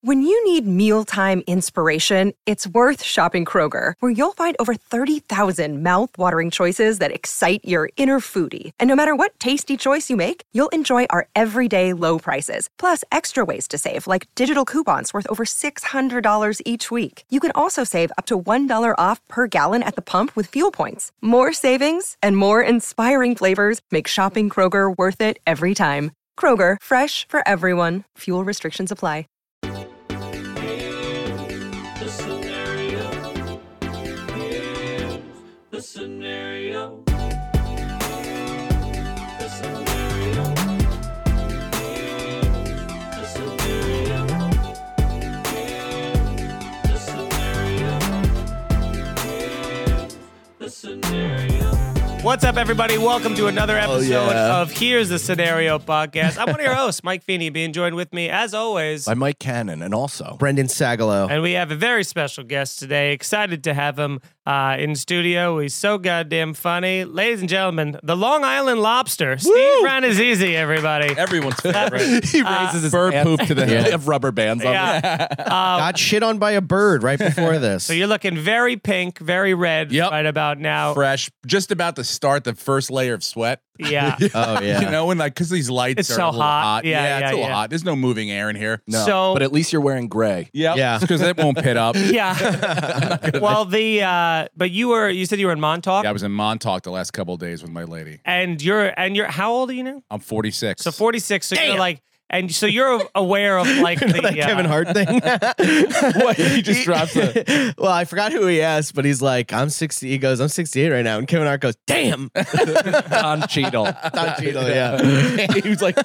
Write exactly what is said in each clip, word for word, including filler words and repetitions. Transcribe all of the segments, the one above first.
When you need mealtime inspiration, it's worth shopping Kroger, where you'll find over thirty thousand mouth-watering choices that excite your inner foodie. And no matter what tasty choice you make, you'll enjoy our everyday low prices, plus extra ways to save, like digital coupons worth over six hundred dollars each week. You can also save up to one dollar off per gallon at the pump with fuel points. More savings and more inspiring flavors make shopping Kroger worth it every time. Kroger, fresh for everyone. Fuel restrictions apply. The scenario. The scenario. The scenario. The scenario. The scenario. What's up, everybody? Welcome to another episode oh, yeah. of Here's the Scenario Podcast. I'm one of your hosts, Mike Feeney, being joined with me, as always, by Mike Cannon, and also Brendan Sagalow. And we have a very special guest today. Excited to have him uh, in studio. He's so goddamn funny. Ladies and gentlemen, the Long Island Lobster, Steve Rannazzisi, everybody. Everyone's favorite. he raises his Bird hands. poop to the Yeah. They have rubber bands on them. Yeah. Uh, Got shit on by a bird right before this. so you're looking very pink, very red Yep. right about now. Fresh, just about to start the first layer of sweat. Yeah. Oh, yeah. You know, when like, because these lights It's are so a little hot. hot. Yeah, Yeah, yeah, it's a little yeah. hot. There's no moving air in here. No, So- but at least you're wearing gray. Yep. Yeah. Because it won't pit up. Yeah. well, the uh, but you were you said you were in Montauk, Yeah, I was in Montauk the last couple of days with my lady. and you're and you're how old are you now? I'm forty-six. So forty-six. So you're like, and so you're aware of like the that uh, Kevin Hart thing. What? He just drops it. Well, I forgot who he asked, but he's like, I'm sixty. He goes, I'm sixty-eight right now. And Kevin Hart goes, damn. Don Cheadle. Don Cheadle, yeah. He was like,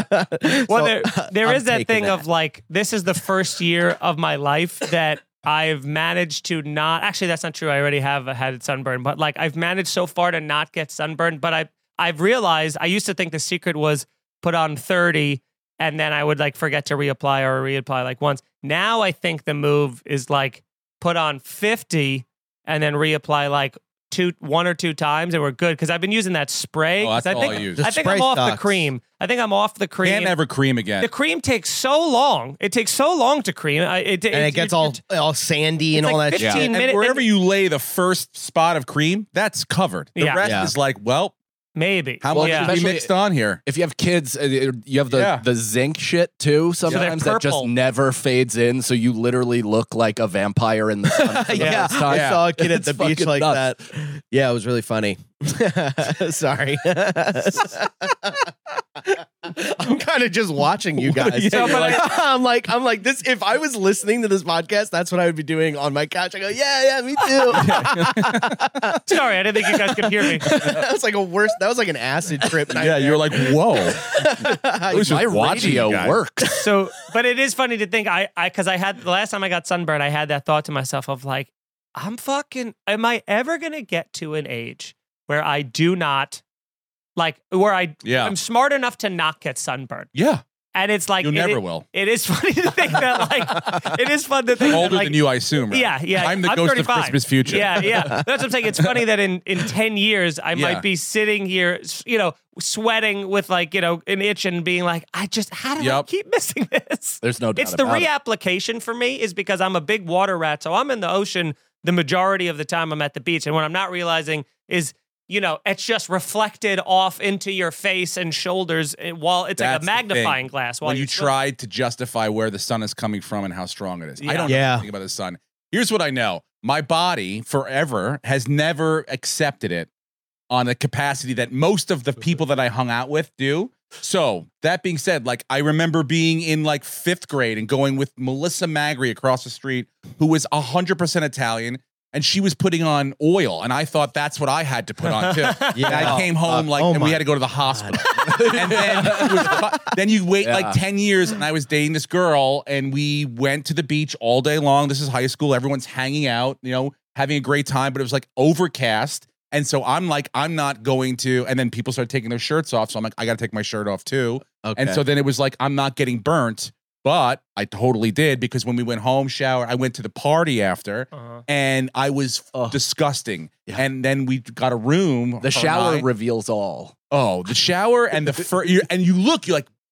Well, So, there there I'm is that taking thing that. of like, this is the first year of my life that I've managed to not. Actually, that's not true. I already have had sunburn, but like I've managed so far to not get sunburned. But I I've realized I used to think the secret was put on thirty. And then I would like forget to reapply or reapply like once. Now I think the move is like put on fifty and then reapply like two, one or two times, and we're good. Because I've been using that spray. Oh, 'Cause that's I all think I use. I The think I'm spray off the sucks. cream. I think I'm off the cream. can't ever cream again. The cream takes so long. It takes so long to cream. I- It, And it gets all all sandy and it's all like that shit. fifteen and minute- wherever you lay the first spot of cream, that's covered. The Yeah. rest Yeah. is like, well, maybe. how Well, much yeah. is we especially- mixed on here? If you have kids, uh, you have the, Yeah. the zinc shit too. Sometimes that just purple. never fades in, so you literally look like a vampire in the sun. for the Yeah, first time. I saw a kid at It's the beach fucking like nuts. that. Yeah, it was really funny. Sorry. I'm kind of just watching you guys. Yeah, So, you're like, like- I'm like, I'm like this. If I was listening to this podcast, that's what I would be doing on my couch. I go, yeah, yeah, me too. Sorry, I didn't think you guys could hear me. That was like a worse. That was like an acid trip. Yeah, you're like, whoa. I was My just watching you radio guys. works. So, but it is funny to think I, I, because I had the last time I got sunburned, I had that thought to myself of like, I'm fucking, am I ever going to get to an age where I do not, like, where I, Yeah. I'm smart enough to not get sunburned? Yeah. And it's like, You it- never it- will. It is funny to think that, like, it is fun to think that, Older like, than you, I assume, right? Yeah, yeah. I'm the ghost thirty-five. of Christmas future. Yeah, yeah. That's what I'm saying. It's funny that in, in ten years, I Yeah. might be sitting here, s- you know, sweating with like, you know, an itch and being like, I just, how do I Yep. keep missing this? There's no doubt It's the about it. reapplication for me is because I'm a big water rat. So I'm in the ocean the majority of the time I'm at the beach. And what I'm not realizing is, you know, it's just reflected off into your face and shoulders eh, while it's That's like a the magnifying thing. glass. While When you you swim. try to justify where the sun is coming from and how strong it is. Yeah. I don't know Yeah. anything about the sun. Here's what I know. My body forever has never accepted it on a capacity that most of the people that I hung out with do. So that being said, like I remember being in like fifth grade and going with Melissa Magri across the street, who was one hundred percent Italian. And she was putting on oil, and I thought that's what I had to put on too. Yeah. And I came home Uh, like, oh and we my had to go to the hospital. and then, it was, then you wait Yeah. like ten years, and I was dating this girl, and we went to the beach all day long. This is high school; everyone's hanging out, you know, having a great time. But it was like overcast, and so I'm like, I'm not going to. And then people started taking their shirts off, so I'm like, I got to take my shirt off too. Okay. And so then it was like, I'm not getting burnt. But I totally did, because when we went home, shower, I went to the party after, Uh-huh. and I was Ugh. disgusting. Yeah. And then we got a room. her The shower and I- reveals all. oh, the shower and the fur, you're, and you look, you're like,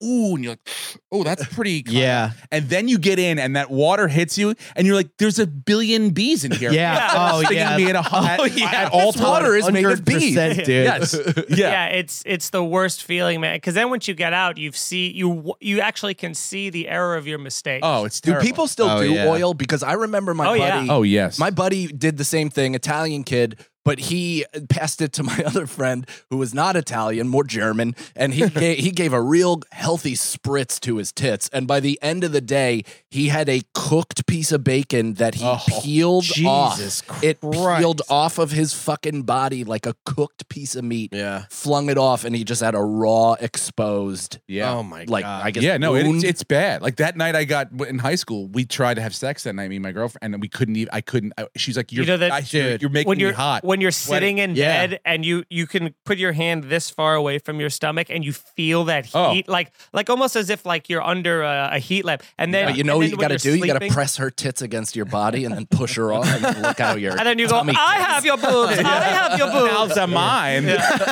ooh, and you're like, oh, that's pretty. kinda- Yeah. And then you get in, and that water hits you, and you're like, there's a billion bees in here. Yeah. Yeah. Oh, Stinging yeah. me at, a, at, Oh, yeah. at all This water times. is made of bees. one hundred percent, dude. Yes. Yeah. Yeah, it's it's the worst feeling, man. Because then once you get out, you see you you actually can see the error of your mistake. Oh, it's Do terrible. people still Oh, do yeah. oil? Because I remember my Oh, yeah. buddy. Oh, yes. My buddy did the same thing, Italian kid, but he passed it to my other friend who was not Italian, more German, and he gave, he gave a real healthy spritz to his tits. And by the end of the day, he had a cooked piece of bacon that he Oh, peeled off. Jesus It Christ. peeled off of his fucking body like a cooked piece of meat. Yeah. Flung it off, and he just had a raw, exposed. yeah. Oh my Like god. I guess Yeah, no, it, wound. it's, it's bad. Like that night I got in high school, we tried to have sex that night, me and my girlfriend, and we couldn't even, I couldn't, I, she's like, you're, You know that- I, you're, Dude, you're making when you're me hot. when you're sitting in Yeah. bed and you you can put your hand this far away from your stomach and you feel that Oh. heat, like like almost as if like you're under a, a heat lamp. And then But you know and what then you when got to you're do? You got to sleeping- press her tits against your body and then push her off and look how your And then you go, tummy I gets. have your boobs. I have your boobs. Now's a mine.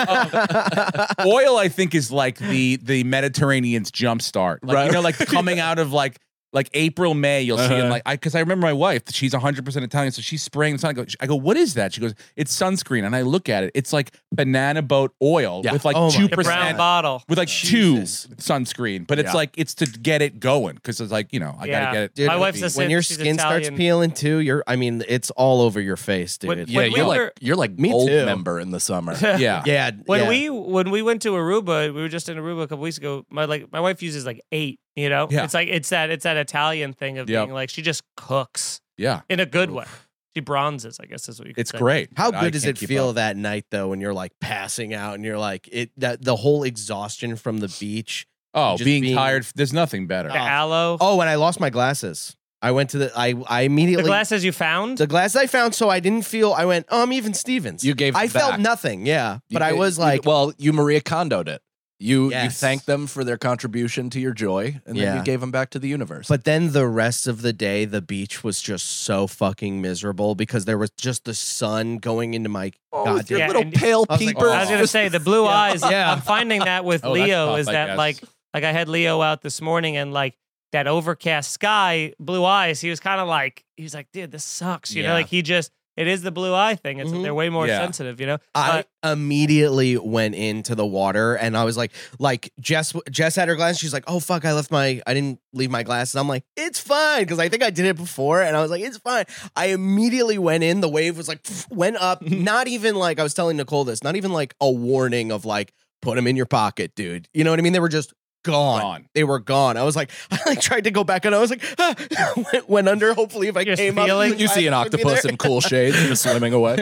Um, oil, I think, is like the the Mediterranean's jump start. Like, Right. You know, like coming out of like like April, May, you'll see Uh-huh. in like I because I remember my wife, she's one hundred percent Italian, so she's spraying the sun. I go, I go, what is that? She goes, it's sunscreen, and I look at it, it's like banana boat oil Yeah. with like Oh my two The brown percent. bottle. With like Jesus. two sunscreen, but it's Yeah. like it's to get it going because it's like you know I Yeah. gotta get it. Dude, My wife's Be- a when your she's skin starts Italian. peeling too, you're I mean, it's all over your face, dude. When- Yeah, when we you're like were- you're like Me old too. member in the summer. yeah. yeah. When yeah. we when we went to Aruba, we were just in Aruba a couple weeks ago. My like my wife uses like eight. You know, Yeah. it's like it's that it's that Italian thing of Yep. being like she just cooks Yeah, in a good way. She bronzes, I guess is what you. Could it's say. great. How but I good does can't it keep feel up. that night though when you're like passing out and you're like it that the whole exhaustion from the beach? Oh, just being, being- tired. There's nothing better. The aloe, Oh, when I lost my glasses. I went to the I I immediately the glasses you found. the glasses I found so I didn't feel I went, "Oh, I'm even Stevens." You gave I them felt back. nothing, yeah. You But I gave- was you- like, well, you Maria Kondoed it. You you Yes. thanked them for their contribution to your joy, and then Yeah. you gave them back to the universe. but then the rest of the day, the beach was just so fucking miserable because there was just the sun going into my oh, God, with your Yeah, little and- pale I was like, peepers. I was gonna say the blue eyes. Yeah. I'm finding that with Oh, that's Leo tough, is I that guess. like like I had Leo out this morning and like that overcast sky, blue eyes. He was kind of like he was like, dude, this sucks. You know, Yeah. like he just it is the blue eye thing. It's Mhm. they're way more Yeah. sensitive. You know, I But- immediately went into the water and I was like, like Jess, Jess had her glasses. She's like, oh fuck, I left my, I didn't leave my glasses. I'm like, it's fine because I think I did it before, and I was like, it's fine. I immediately went in. The wave was like went up. Not even like I was telling Nicole this. Not even like a warning of like put them in your pocket, dude. You know what I mean? They were just gone. Gone. They were gone. I was like, I like tried to go back and I was like, ah, went, went under. Hopefully, if I Just came feeling- up, you see an I would be octopus there. in cool shades just swimming away.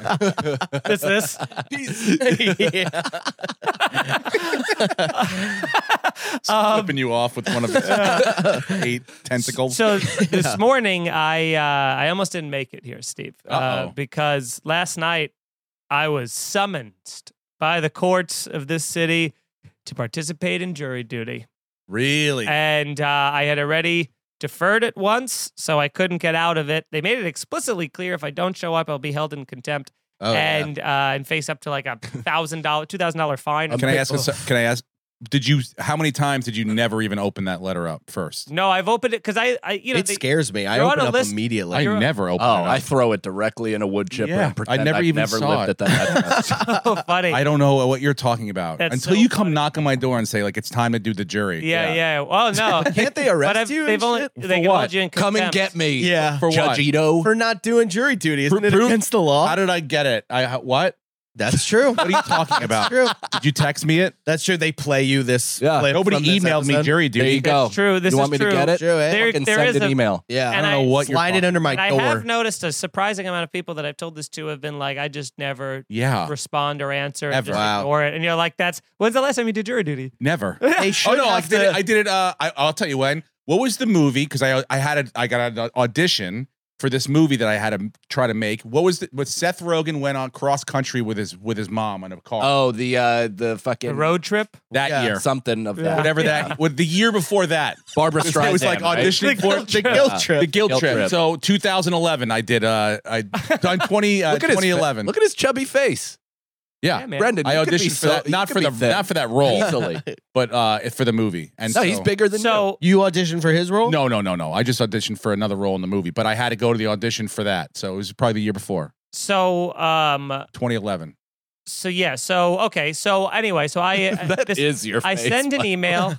It's this. yeah. Um, Flipping you off with one of its eight tentacles. So this morning, I uh, I almost didn't make it here, Steve, uh, Uh-oh. because last night I was summoned by the courts of this city to participate in jury duty, really? and uh, I had already deferred it once, so I couldn't get out of it. They made it explicitly clear if I don't show up, I'll be held in contempt Oh, yeah. and uh, and face up to like a thousand dollar, two thousand dollar fine. Can I ask? A, se- can I ask? Did you? How many times did you never even open that letter up first? No, I've opened it because I, I, you know, It they, scares me. I you're on open a up list- immediately. I You're- never opened Oh, it up. I throw it directly in a wood chipper Yeah, and pretend I never I've even never saw lived it. at that address. so funny. I don't know what you're talking about That's until so you come funny. knock on my door and say like it's time to do the jury. yeah, yeah. Well, no, Can't they arrest but I've, you? they've and only shit? they can what? hold you in Come and contempt. get me. Yeah. For Judge what? Ito. for not doing jury duty. Isn't Pro- it prove- against the law? How did I get it? I how- what? That's true. What are you talking about? True. Did you text me it? That's true. They play you this. Yeah. clip Nobody from this emailed me episode. jury There duty. you go. That's true. This you is want me true. to get it? True, eh? There- Fucking there send is an a- email. Yeah. And I don't know what you're Slide it talking- under my And I door. have noticed a surprising amount of people that I've told this to have been like, I just never Yeah, respond or answer, and Ever. just Wow. ignore it. And you're like, that's when's the last time you did jury duty? never. They Oh should no, I have did to- it. I did it. Uh, I, I'll tell you when. What was the movie? Because I I had a I got an audition for this movie that I had to try to make. What was the, what Seth Rogen went on cross country with his with his mom in a car Oh, the uh, the fucking The road trip. that yeah. year. something of Yeah. that. Whatever Yeah. that. What the year before that? Barbara It was- Streisand. It was like right? auditioning The for guilt the trip. guilt Yeah. trip. The guilt, Guilt trip. trip. So two thousand eleven, I did. Uh, I done twenty. Uh, Look at his twenty fa- eleven. Look at his chubby face. Yeah, Yeah, man. Brendan, I you could be auditioned for so- that, you not could for be the thin. not for that role, Easily. but uh, for the movie. And No, so, he's bigger than So You auditioned for his role? No, no, no, no. I just auditioned for another role in the movie, but I had to go to the audition for that. So it was probably the year before, so um twenty eleven. so yeah so okay so anyway so I you. That this, is your I face. send an email.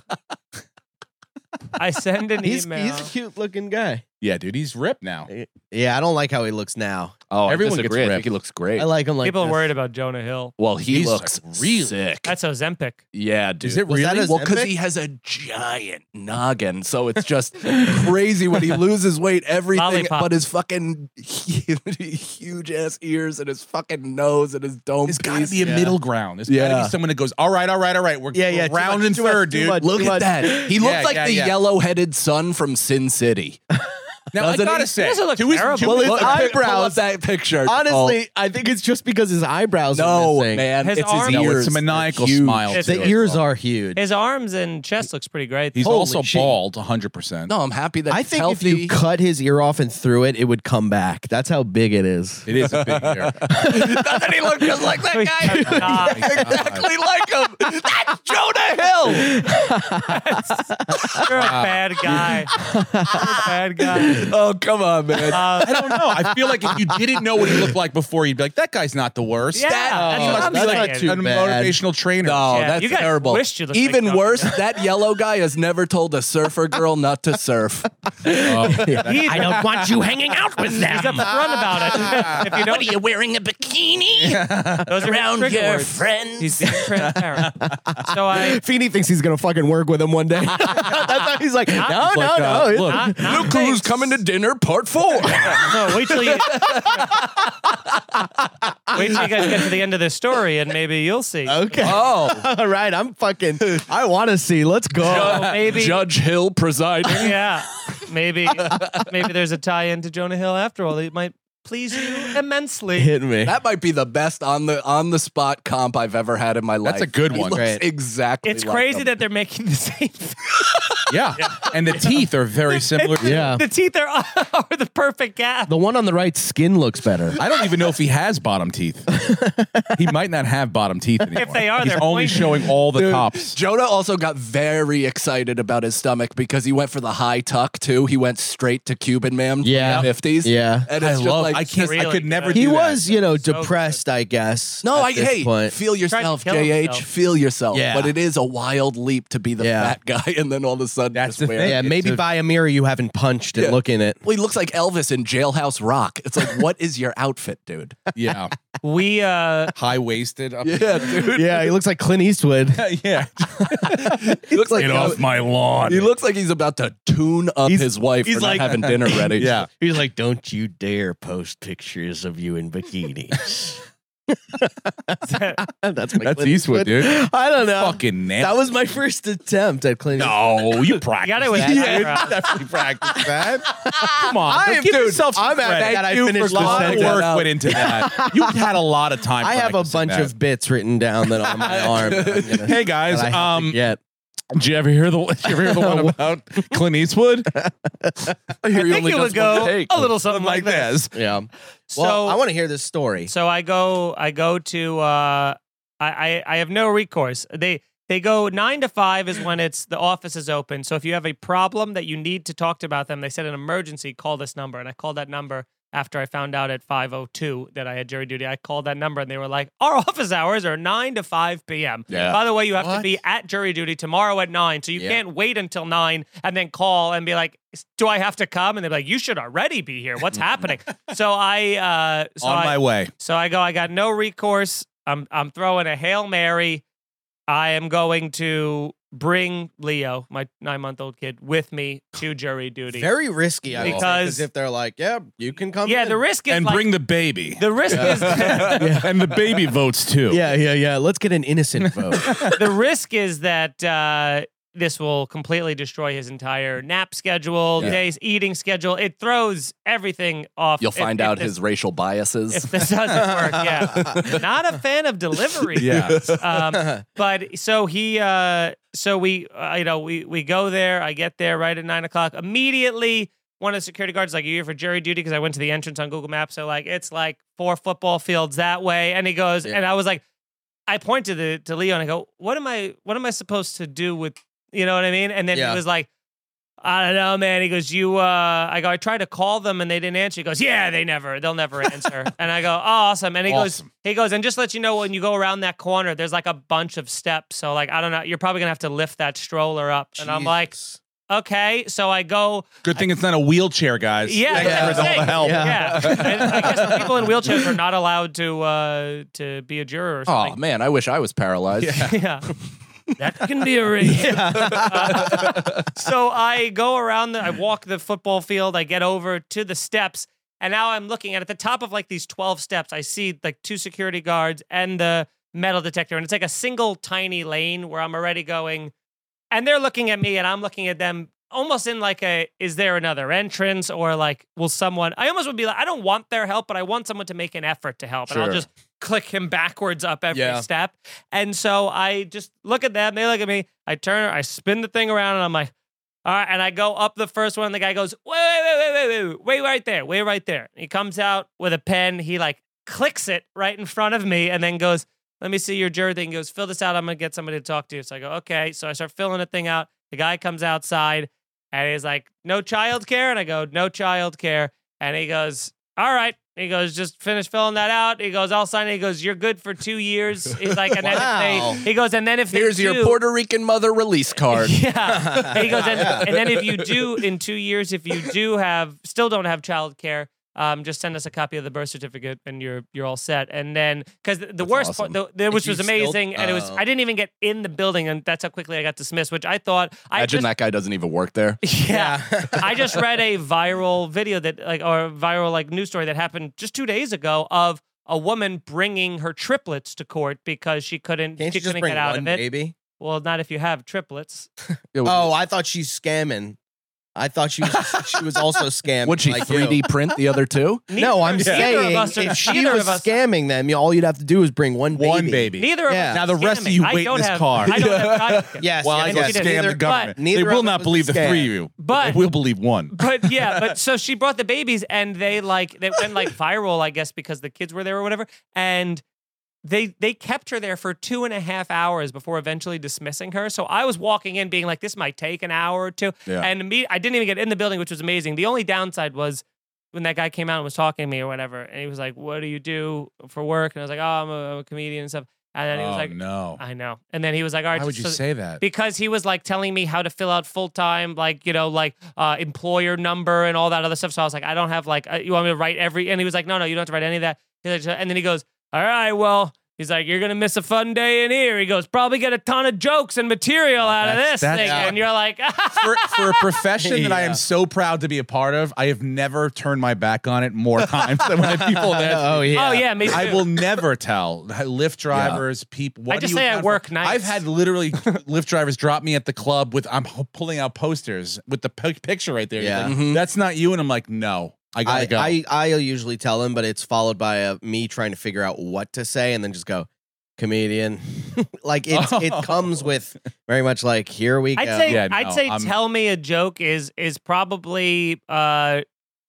I send an He's, email. he's a cute looking guy. Yeah, dude, he's ripped now. Yeah, I don't like how he looks now. Oh, Everyone I gets disagree. I think ripped. he looks great. I like him like People are this. worried about Jonah Hill. well, he He's, looks like, really- sick. That's Ozempic. Yeah, dude. Is it Was that really? his- Well, because Ozempic? he has a giant noggin, so it's just crazy when he loses weight. Everything, Lollipop. but his fucking huge ass ears and his fucking nose and his dome There's got to piece. be a Yeah. middle ground. There's got to Yeah. be someone that goes, all right, all right, all right. We're, Yeah, yeah, we're too round much, and too much, third, too dude. much. Look Too at much. that. He looks Yeah, like yeah, the yeah. yellow-headed son from Sin City. Now, I Doesn't gotta he? say, He doesn't look to his- terrible. to Well, his- his Look, pull up eyebrows- that picture. Honestly, I think it's just because his eyebrows are no, missing. man, His it's arm- his No, ears. it's a They're maniacal huge. smile. It's- to The it. ears are huge. His arms and chest looks pretty great. He's Holy also shit. bald, one hundred percent. No, I'm happy that I he's think healthy. if you cut his ear off and threw it, it would come back. That's how big it is. It is a big ear. Doesn't he look just like that guy? Nah. Exactly like him. That's Jonah Hill. You're a bad guy. You're a bad guy. Oh, come on, man. Uh, I don't know. I feel like if you didn't know what he looked like before, you'd be like, that guy's not the worst. Yeah, That- that's he what must I'm be like saying. a Too bad. motivational trainer. No, Yeah, that's you guys terrible. wished you looked like Even Jonah. worse, that yellow guy has never told a surfer girl not to surf. Oh, He- I don't want you hanging out with He's upfront about it. If you don't, you wearing a bikini those are around trigger your words. friends? He's being transparent. So I Feeney thinks he's gonna fucking work with him one day. That's how he's like, no, no, like, no. uh, it's- look, not, not Look who's thanks. coming to dinner, part four. No, wait till you wait till you guys get to the end of this story, and maybe you'll see. Okay. Oh, All right, I'm fucking. I want to see. Let's go. So maybe, Judge Hill presiding. yeah, maybe, maybe there's a tie-in to Jonah Hill after all. It might please you immensely. Hit me. That might be the best on the on the spot comp I've ever had in my life. That's a good He one. looks Great. exactly. It's like crazy him. that they're making the same. yeah. And the teeth are very similar. Yeah. The teeth are, are the perfect gap. The one on the right skin looks better. I don't even know if he has bottom teeth. He might not have bottom teeth anymore. they are, he's they're only pointy. showing all the Dude, tops. Jonah also got very excited about his stomach because he went for the high tuck too. He went straight to Cuban Man Yeah. from the fifties. Yeah. And I it's just love. like I can't. I really could never. good. do He that. was, you know, So depressed, I guess. No, at I this hey, point. feel yourself, kill J H. himself. Feel yourself. Yeah. But it is a wild leap to be the Yeah. fat guy and then all of a sudden That's just the wear- thing. Yeah, maybe It's a- buy a mirror you haven't punched and Yeah. look in it. Well, he looks like Elvis in Jailhouse Rock. It's like, what is your outfit, dude? Yeah. We uh High waisted. Yeah, dude. Yeah, he looks like Clint Eastwood. yeah. He looks like Get off my lawn. He looks like he's about to tune up He's- his wife he's for not like- having dinner ready. Yeah. He's like, don't you dare post pictures of you in bikinis. That's my That's Clint Eastwood, dude. I don't know. Fucking nailed. That was my first attempt at Clint Eastwood. No, you practiced. got it with that. that, You bro. definitely practiced that. Come on, I but am- give dude, yourself some I'm happy credit. that I Thank you finished for A the lot of calling sentence. that work out. went into that. You had a lot of time. I have a practicing bunch that. of bits written down that on my arm. that I'm gonna- Hey guys, that I have to um, get. did you ever hear the? Did you ever hear the one about Clint Eastwood? I I hear he think only it does would go one take. a little something like like this. this. Yeah. So Well, I want to hear this story. So I go, I go to, uh, I, I, I have no recourse. They, they go nine to five is when it's the office is open. So if you have a problem that you need to talk to about them, they said an emergency, call this number, and I called that number after I found out at five oh two that I had jury duty. I called that number and they were like, our office hours are nine to five p.m. Yeah. By the way, you have to What? be at jury duty tomorrow at nine. So you Yeah. can't wait until nine and then call and be like, do I have to come? And they're like, you should already be here. What's happening? So I, uh, so On I, my way. so I go, I got no recourse. I'm I'm throwing a Hail Mary. I am going to bring Leo, my nine month old kid, with me to jury duty. Very risky, I will say, Because- if they're like, yeah, you can come yeah, in. the risk is And like, bring the baby. the risk is And the baby votes too. Yeah, yeah, yeah. Let's get an innocent vote. the risk is that uh, this will completely destroy his entire nap schedule, Yeah. days eating schedule. It throws everything off. You'll if- find if out this- his racial biases. if this doesn't work. Yeah, not a fan of delivery. Yeah. Um, but so he, uh, so we, uh, you know, we we go there. I get there right at nine o'clock. Immediately, one of the security guards is like, "Are you here for jury duty?" Because I went to the entrance on Google Maps. So like, it's like four football fields that way. And he goes, Yeah. and I was like, I point to the to Leo and I go, what am I what am I supposed to do with, you know what I mean? And then Yeah. he was like, I don't know, man. He goes, you, uh, I go, I tried to call them and they didn't answer. He goes, yeah, they never, they'll never answer. And I go, oh, awesome. And he Awesome. goes, he goes, and just let you know, when you go around that corner, there's like a bunch of steps. So like, I don't know, you're probably gonna have to lift that stroller up. And I'm like, Jesus. okay. So I go, Good thing it's not a wheelchair, guys. yeah, Thanks that's for what all I'm the help. saying. Yeah. And I guess the people in wheelchairs are not allowed to, uh, to be a juror or Oh something. man, I wish I was paralyzed. Yeah. That can be arranged. Uh, so I go around, the, I walk the football field, I get over to the steps, and now I'm looking at, at the top of like these twelve steps, I see like two security guards and the metal detector, and it's like a single tiny lane where I'm already going, and they're looking at me and I'm looking at them almost in like a, is there another entrance, or like, will someone, I almost would be like, I don't want their help, but I want someone to make an effort to help. And I'll Sure. just click him backwards up every Yeah. step. And so I just look at them, they look at me, I turn, I spin the thing around, and I'm like, all right, and I go up the first one, and the guy goes, wait, wait, wait, wait, wait, wait, wait right there, wait right there. And he comes out with a pen, he like clicks it right in front of me, and then goes, let me see your jury thing. He goes, fill this out, I'm gonna get somebody to talk to you. So I go, okay. So I start filling the thing out. The guy comes outside, and he's like, no child care? And I go, no child care. And he goes, all right. He goes, just finish filling that out. He goes, I'll sign it. He goes, you're good for two years. He's like, and then Wow. if they, he goes, and then if they Here's your do- Puerto Rican mother release card. yeah. And he goes, and, and then if you do, in two years, if you do have, still don't have child care, um, just send us a copy of the birth certificate and you're you're all set. And then, because the, the worst awesome. part, the, the, which you was still- amazing, and it was, oh. I didn't even get in the building, and that's how quickly I got dismissed, which I thought, I Imagine just, that guy doesn't even work there. yeah. I just read a viral video that, like, or a viral, like, news story that happened just two days ago of a woman bringing her triplets to court because she couldn't, Can't she you just couldn't bring get out one of it. baby? Well, not if you have triplets. Oh, I thought she's scamming. I thought she was she was also scamming. Would she like three D you. print the other two? No, I'm Neither of saying us are- if she neither was of us- scamming them, you all you'd have to do is bring one baby. One baby. Neither of Yeah. us. Now are the rest of scamming. you I wait in don't this have, car. I don't have child care. Yes, Well, I yes, go yes, she did. scam neither- the government. but neither They will of not it was believe a the scam. three of you. But- they will believe one. But yeah, but so she brought the babies, and they like they went like viral, I guess, because the kids were there or whatever. And they they kept her there for two and a half hours before eventually dismissing her. So I was walking in, being like, "This might take an hour or two." Yeah. And me, I didn't even get in the building, which was amazing. The only downside was when that guy came out and was talking to me or whatever, and he was like, "What do you do for work?" And I was like, "Oh, I'm a, I'm a comedian and stuff." And then he was Oh like, no. "I know." And then he was like, "All right." Why would you so- say that? Because he was like telling me how to fill out full time, like, you know, like uh, employer number and all that other stuff. So I was like, I don't have like, uh, you want me to write every? And he was like, no, no, you don't have to write any of that. He's like, and then he goes, all right, well, he's like, you're gonna miss a fun day in here. He goes, probably get a ton of jokes and material out of That's- this that's- thing. yeah. And you're like, for, for a profession that I Yeah. am so proud to be a part of, I have never turned my back on it more times than when people ask Oh me. yeah. oh yeah, me too. I will never tell Lyft drivers, people. What I do just you say I have work for- nights. I've had literally Lyft drivers drop me at the club with I'm h- pulling out posters with the pic- picture right there. He's Yeah. like, Mhm. that's not you, and I'm like, no, I gotta I, go. I I'll usually tell them, but it's followed by a, me trying to figure out what to say, and then just go, comedian. Like it's it comes with very much like, here we go. I'd say, Yeah, I'd no, say, I'm- tell me a joke is is probably uh,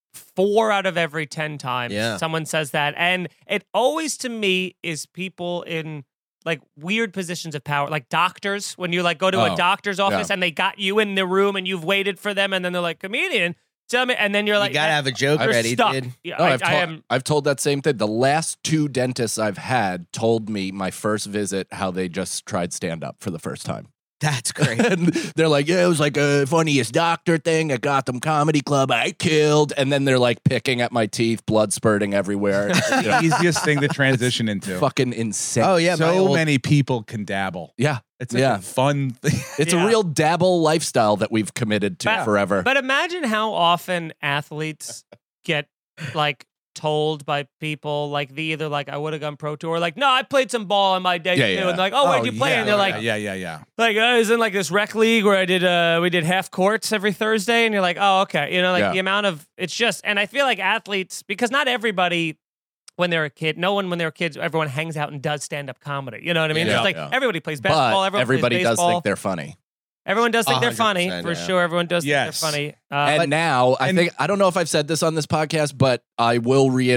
four out of every ten times Yeah. someone says that, and it always to me is people in like weird positions of power, like doctors. When you like go to Oh, a doctor's office and they got you in the room and you've waited for them, and then they're like, comedian, tell me, and then you're like, you gotta have a joke you're ready, stuck. dude. Yeah, No, I, I've, I told, am. I've told that same thing. The last two dentists I've had told me my first visit how they just tried stand up for the first time. That's great. And they're like, yeah, it was like a funniest doctor thing at Gotham Comedy Club. I killed. And then they're like picking at my teeth, blood spurting everywhere. You know, the easiest thing to transition into. fucking insane. Oh yeah, my so old- many people can dabble. Yeah. It's such Yeah. a fun thing. It's Yeah. a real dabble lifestyle that we've committed to But- forever. But imagine how often athletes get like told by people like the either like I would have gone pro tour, like no, I played some ball on my day Yeah, too, yeah. and like oh, where'd Oh, you play? yeah, and they're yeah, like yeah, yeah, yeah. like I was in like this rec league where I did uh we did half courts every Thursday, and you're like oh okay, you know like Yeah. the amount of it's just, and I feel like athletes, because not everybody. When they're a kid, no one when they're kids, everyone hangs out and does stand up comedy. You know what I mean? Yeah, it's like yeah. everybody plays basketball, but everyone everybody plays does baseball. think they're funny. Everyone does think they're one hundred funny percent, for yeah. sure. Everyone does Yes. think they're funny. Uh, And now I and- think I don't know if I've said this on this podcast, but I will reiterate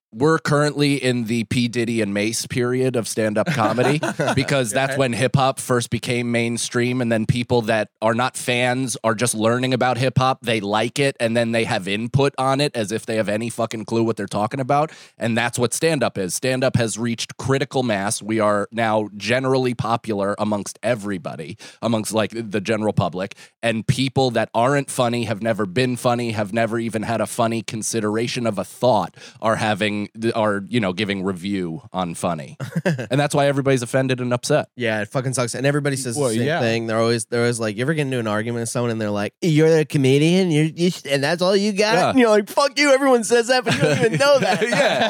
we're currently in the P. Diddy and Mace period of stand-up comedy because that's when hip-hop first became mainstream, and then people that are not fans are just learning about hip-hop. They like it, and then they have input on it as if they have any fucking clue what they're talking about, and that's what stand-up is. Stand-up has reached critical mass. We are now generally popular amongst everybody, amongst like the general public, and people that aren't funny, have never been funny, have never even had a funny consideration of a thought, are having are you know giving review on funny, and that's why everybody's offended and upset. Yeah, it fucking sucks. And everybody says Well, the same yeah. thing. They're always they're always like, you ever get into an argument with someone and they're like, you're a comedian, you're, you sh- and that's all you got? Yeah. And you're like, fuck you, everyone says that, but you don't even know that.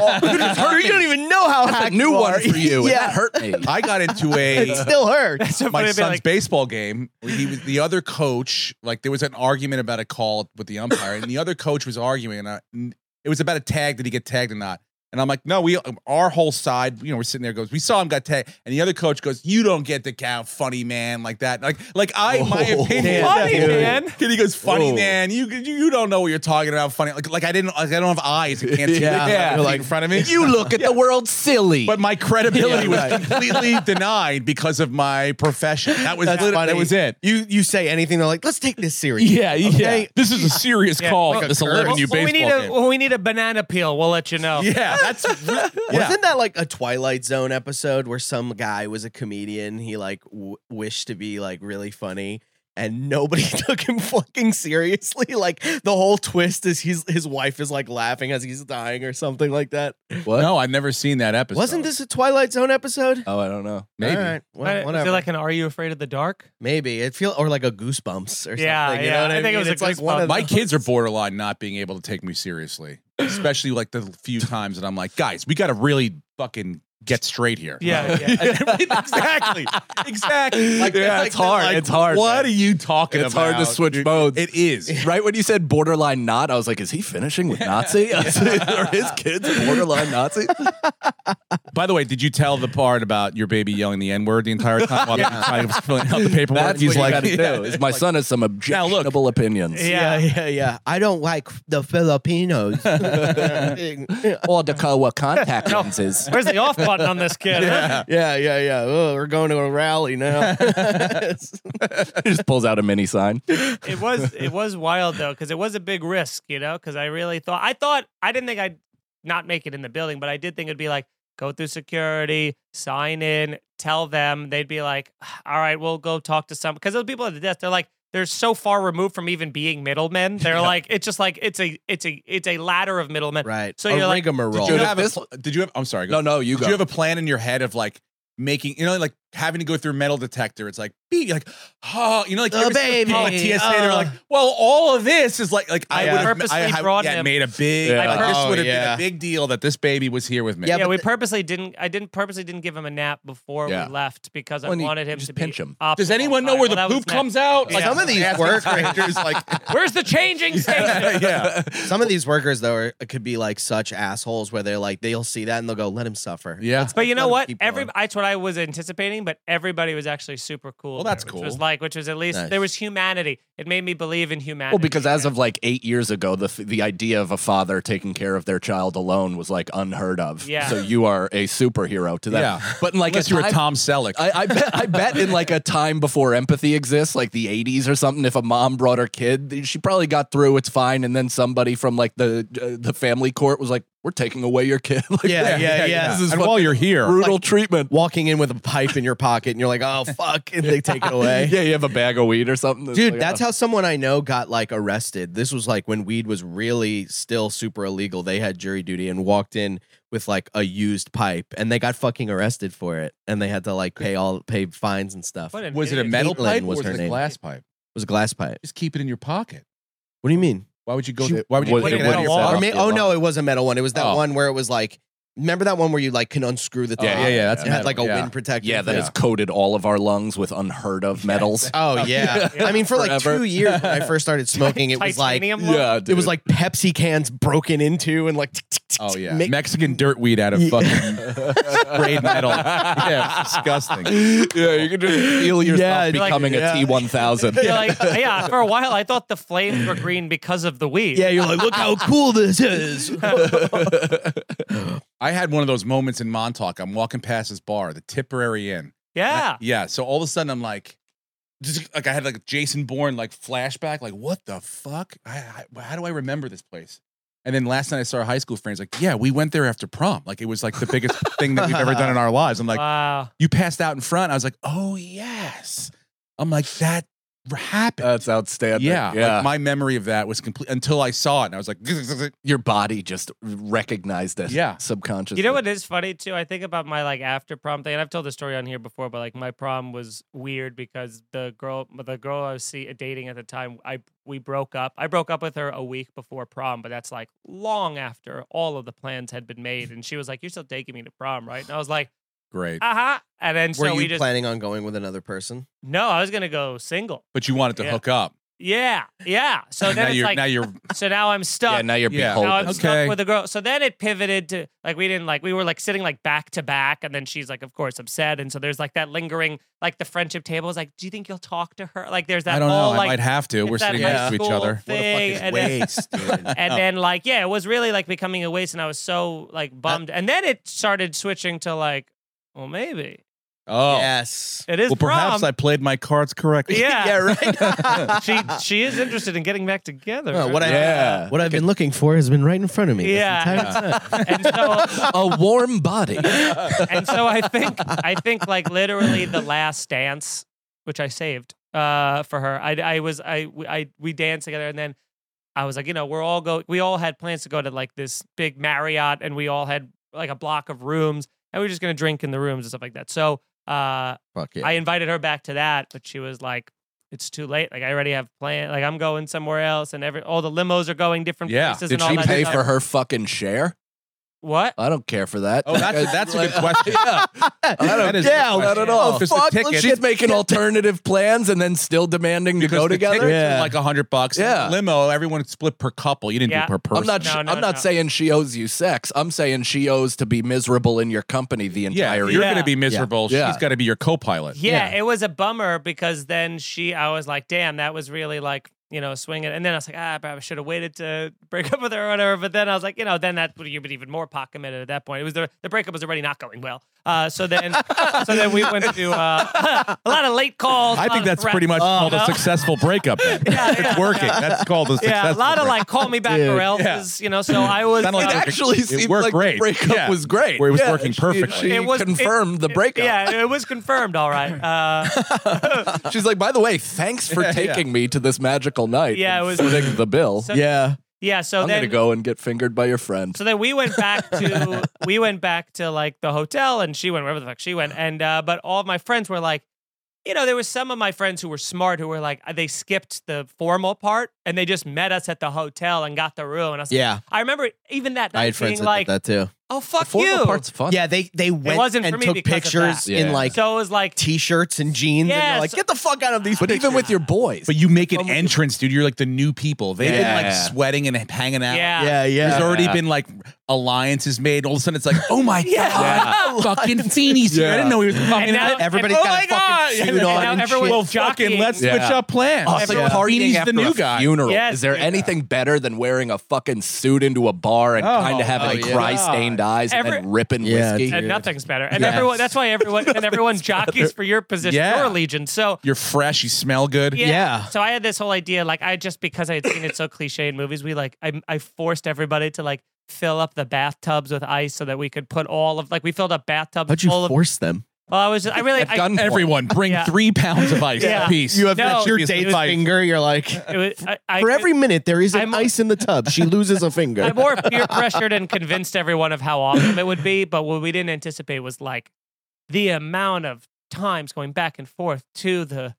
Yeah. you don't even know how That's a hack new you one are. for you. and Yeah, that hurt me. I got into a it still hurts. So my funny to be son's like, baseball game. He was the other coach. Like there was an argument about a call with the umpire, and the other coach was arguing, and I, it was about a tag. Did he get tagged or not? And I'm like, no, we our whole side, you know, we're sitting there. Goes, we saw him got tagged, and the other coach goes, you don't get to count, funny man, like that. Like, like I, my Oh, opinion, funny dude. man. And he goes, funny Oh. man, you you you don't know what you're talking about, funny. Like, like I didn't, like, I don't have eyes, I can't see Yeah. the Yeah. you're like in front of me. You look at the world silly. But my credibility Yeah, was completely denied because of my profession. That was That's lit- funny. that was it. You you say anything, they're like, let's take this serious. Yeah, Okay? yeah. This is a serious Yeah. call. Like a this curse. eleven U when we need baseball a game. when we need a banana peel, we'll let you know. Yeah, that's yeah. Wasn't that like a Twilight Zone episode where some guy was a comedian? He like w- wished to be like really funny, and nobody took him fucking seriously. Like the whole twist is he's his wife is like laughing as he's dying or something like that. what? No, I've never seen that episode. Wasn't this a Twilight Zone episode? Oh, I don't know. Maybe. All right, well, Right? Is whatever. it like an Are You Afraid of the Dark? Maybe it feel or like a Goosebumps or Yeah, something. You yeah, know what I, I think it mean? was a It's like one Goosebumps. of My those. kids are borderline not being able to take me seriously, especially like the few times that I'm like, guys, we got to really fucking get straight here. Yeah, yeah. exactly, exactly. Like, Yeah, like, it's hard. like, It's hard, What man. are you talking It's about? hard to switch It- modes. It is. Right when you said borderline not, I was like, is he finishing with Nazi? Are his kids borderline Nazi? By the way, did you tell the part about your baby yelling the N word the entire time while I was filling out the paperwork? That's He's what like, you gotta do. Is my son has some Now, look. objectionable opinions. Yeah. Yeah, yeah, yeah. I don't like the Filipinos. Or the Kawa contact lenses. Where's the off button on this kid? huh? Yeah, yeah, yeah. Oh, we're going to a rally now. He just pulls out a mini sign. It was it was wild though, because it was a big risk, you know. Because I really thought I thought I didn't think I'd not make it in the building, but I did think it'd be like go through security, sign in, tell them. They'd be like, all right, we'll go talk to some because those people at the desk, they're like. They're so far removed from even being middlemen. They're like, it's just like it's a, it's a, it's a ladder of middlemen. Right. So a you're like, rigmarole. Did you Dude, if have a this- pl- Did you have? I'm sorry. No, no, you Did go. you have a plan in your head of like making, you know, like having to go through a metal detector? It's like, be like, oh, you know, like Oh, you ever see baby, people at T S A, they're uh. like, well, all of this is like, like I I would have, purposely I have brought yeah, him- made a big, Yeah. like, this Oh, would have yeah. been a big deal that this baby was here with me. Yeah, yeah, but we the- purposely didn't. I didn't purposely didn't give him a nap before Yeah. we left because I Well, and you- wanted him you just to be pinch him. up Does the whole anyone know time. where Well, the that was poop next. comes out? Yeah. Some of these work rangers, like Where's the changing station? yeah. some of these workers though are, could be like such assholes where they're like they'll see that and they'll go, let him suffer. Yeah. But you Let know him what? keep Every going. that's what I was anticipating, but everybody was actually super cool. Well, that's there, cool. Which was like, which was at least Nice. there was humanity. It made me believe in humanity. Well, because as yeah. of like eight years ago, the the idea of a father taking care of their child alone was like unheard of. Yeah. So you are a superhero to them. Yeah. But in like Unless a you were time- Tom Selleck. I, I bet I bet in like a time before empathy exists, like the eighties or something, if a mom brought her kid, she probably got through, it's fine, and then somebody from like the uh, the family court was like, we're taking away your kid. Like, Yeah, yeah, yeah. This is and fucking while you're here, brutal Like- treatment. Walking in with a pipe in your pocket and you're like, oh fuck, and they take it away. Yeah, you have a bag of weed or something. It's Dude, like, that's oh. how someone I know got like arrested. This was like when weed was really still super illegal. They had jury duty and walked in with like a used pipe and they got fucking arrested for it. And they had to like pay all pay fines and stuff. What It an was it a idiot. metal Caitlin pipe or was was her it a name. glass pipe? was a glass pipe. Just keep it in your pocket. What do you mean? Why would you go? She- why would you was- take it it out of was- your Or Or pocket? may- oh no, it was a metal one. It was that Oh. one where it was like Remember that one where you like can unscrew the top? Yeah, yeah, yeah, that's it had like a metal, yeah. wind protector. Yeah, that thing. has coated all of our lungs with unheard of metals. Oh yeah. I mean, for like Forever. two years when I first stared smoking, it was like Titanium one? Yeah, it was like Pepsi cans broken into and like. tick, tick, tick, Oh tick, yeah, make- Mexican dirt weed out of fucking sprayed metal. Yeah, it's disgusting. Yeah, you can just feel yourself Yeah, like- becoming yeah. a T one thousand. You're like, yeah, for a while I thought the flames were green because of the weed. Yeah, you're like, look how cool this is. I had one of those moments in Montauk. I'm walking past this bar, the Tipperary Inn. Yeah. Yeah. So all of a sudden, I'm like, just like I had like a Jason Bourne like flashback. Like, what the fuck? I, I, how do I remember this place? And then last night I saw our high school friends. Like, yeah, we went there after prom. Like, it was like the biggest thing that we've ever done in our lives. I'm like, Wow. you passed out in front. I was like, oh yes. I'm like, that happened. That's outstanding. yeah. yeah. Like, my memory of that was complete until I saw it, and I was like, Your body just recognized it. Yeah. subconsciously. You know what is funny too? I think about my like after prom thing, and I've told the story on here before, but like my prom was weird because the girl, the girl I was see, dating at the time, I we broke up. I broke up with her a week before prom, but that's like long after all of the plans had been made, and she was like, "You're still taking me to prom, right?" And I was like, great. "Uh huh." And then Were so we you just planning on going with another person? no, I was gonna go single. But you wanted to Yeah. hook up. Yeah, yeah. So now then it's you're like, now you're so now I'm stuck. Yeah, now you're Yeah. Now beholden. I'm Okay. stuck with a girl. So then it pivoted to like we didn't like we were like sitting like back to back, and then she's like, of course, upset, and so there's like that lingering like the friendship table is like, do you think you'll talk to her? Like there's that I don't whole know. like I might have to. it's We're that sitting high next to each school other. thing, and then, waste, dude. and then like yeah, it was really like becoming a waste, and I was so like bummed, and then it started switching to like, well, maybe Oh. Yes. it is Well, perhaps prom. I played my cards correctly. yeah, Yeah, right. she she is interested in getting back together. Oh, what I Yeah. what I've been looking for has been right in front of me. Yeah. This entire time. and so A warm body. and so I think I think like literally the last dance, which I saved uh, for her. I I was I we- I we danced together, and then I was like, you know, we're all go. We all had plans to go to like this big Marriott, and we all had like a block of rooms, and we were just gonna drink in the rooms and stuff like that. So uh, Fuck yeah. I invited her back to that, but she was like, it's too late. Like I already have plans. Like I'm going somewhere else, and every all the limos are going different Yeah. places. Did and all she that pay stuff. for her fucking share? What? I don't care for that. Oh, that's a, that's a good question. Yeah. I don't That is a yeah, good not at question. all. Oh, just the Fuck, tickets. she's making alternative plans and then still demanding to Because go the together. tickets Yeah. are like a hundred bucks. Yeah. Limo, everyone split per couple. You didn't Yeah. do per person. I'm not. No, no, I'm not no. saying she owes you sex. I'm saying she owes to be miserable in your company the Yeah, entire you're Yeah. gonna be miserable. Yeah. She's got to be your co-pilot. Yeah, Yeah. it was a bummer because then she, I was like, damn, that was really like, you know, swinging. And then I was like, ah, I probably should have waited to break up with her or whatever. But then I was like, you know, then that would have been even more pot committed at that point. It was the the breakup was already not going well. Uh, so then, so then we went to uh, a lot of late calls. I a lot think of that's threats, pretty much you called a know? successful breakup. Then. Yeah, It's yeah. working. That's called a successful. Yeah, a lot of breakup. like, call me back Dude. or else, Yeah. you know. So I was. Sounded like It uh, a- actually it seemed worked like great. the breakup Yeah. was great. Where it was Yeah, working she- perfectly. She, It was- confirmed the breakup. yeah, it was confirmed. All right. Uh, She's like, by the way, thanks for Yeah, yeah. taking me to this magical night. Yeah, and it was- footing the bill. So- yeah. yeah. So I'm then gonna go and get fingered by your friend. So then we went back to we went back to like the hotel, and she went wherever the fuck she went. And uh, but all of my friends were like, you know, there was some of my friends who were smart who were like, they skipped the formal part and they just met us at the hotel and got the room. And I was like, Yeah. I remember even that I night had friends being that like, did that too. oh The fuck formal you. part's fun. Yeah, they they went wasn't for and me took because of pictures that. in Yeah. like So it was like, t-shirts and jeans, and Yeah, you're like, so- get the fuck out of these. But even with your boys, But you make an Come with entrance, dude. You're like the new people. They've been like Yeah. sweating and hanging out. yeah, yeah, yeah. There's already Yeah. been like alliances made. All of a sudden, it's like, oh my Yeah. god, fucking Feeney's here. I didn't know he was coming And now- out. Everybody's and- got oh a my God! fucking suit And on now and everyone's shit. Well, fucking jockeying. let's Yeah. switch up plans. Oh, it's like Everyone- partying Feeney's after the new a guy. funeral. Yes, Is there yeah. anything better than wearing a fucking suit into a bar and Oh, kind of having oh, like yeah. cry-stained eyes Every- and ripping Yeah, whiskey? and nothing's better. And Yes. everyone, that's why everyone, and everyone jockeys for your position, Yeah. your allegiance. So You're fresh. You smell good. Yeah. Yeah. So I had this whole idea, like I just because I had seen it so cliche in movies, we like I I forced everybody to like fill up the bathtubs with ice so that we could put all of like we filled up bathtubs How'd you full of. force them? Well, I was just, I really At I, gunpoint. Everyone, bring Yeah. three pounds of ice Yeah. apiece. You have No, that's your it was- date's it was- finger. You're like, it was, I, I for every minute there is an I'm- ice in the tub. She loses a finger. I more peer pressured and convinced everyone of how awesome it would be, but what we didn't anticipate was like the amount of times going back and forth to the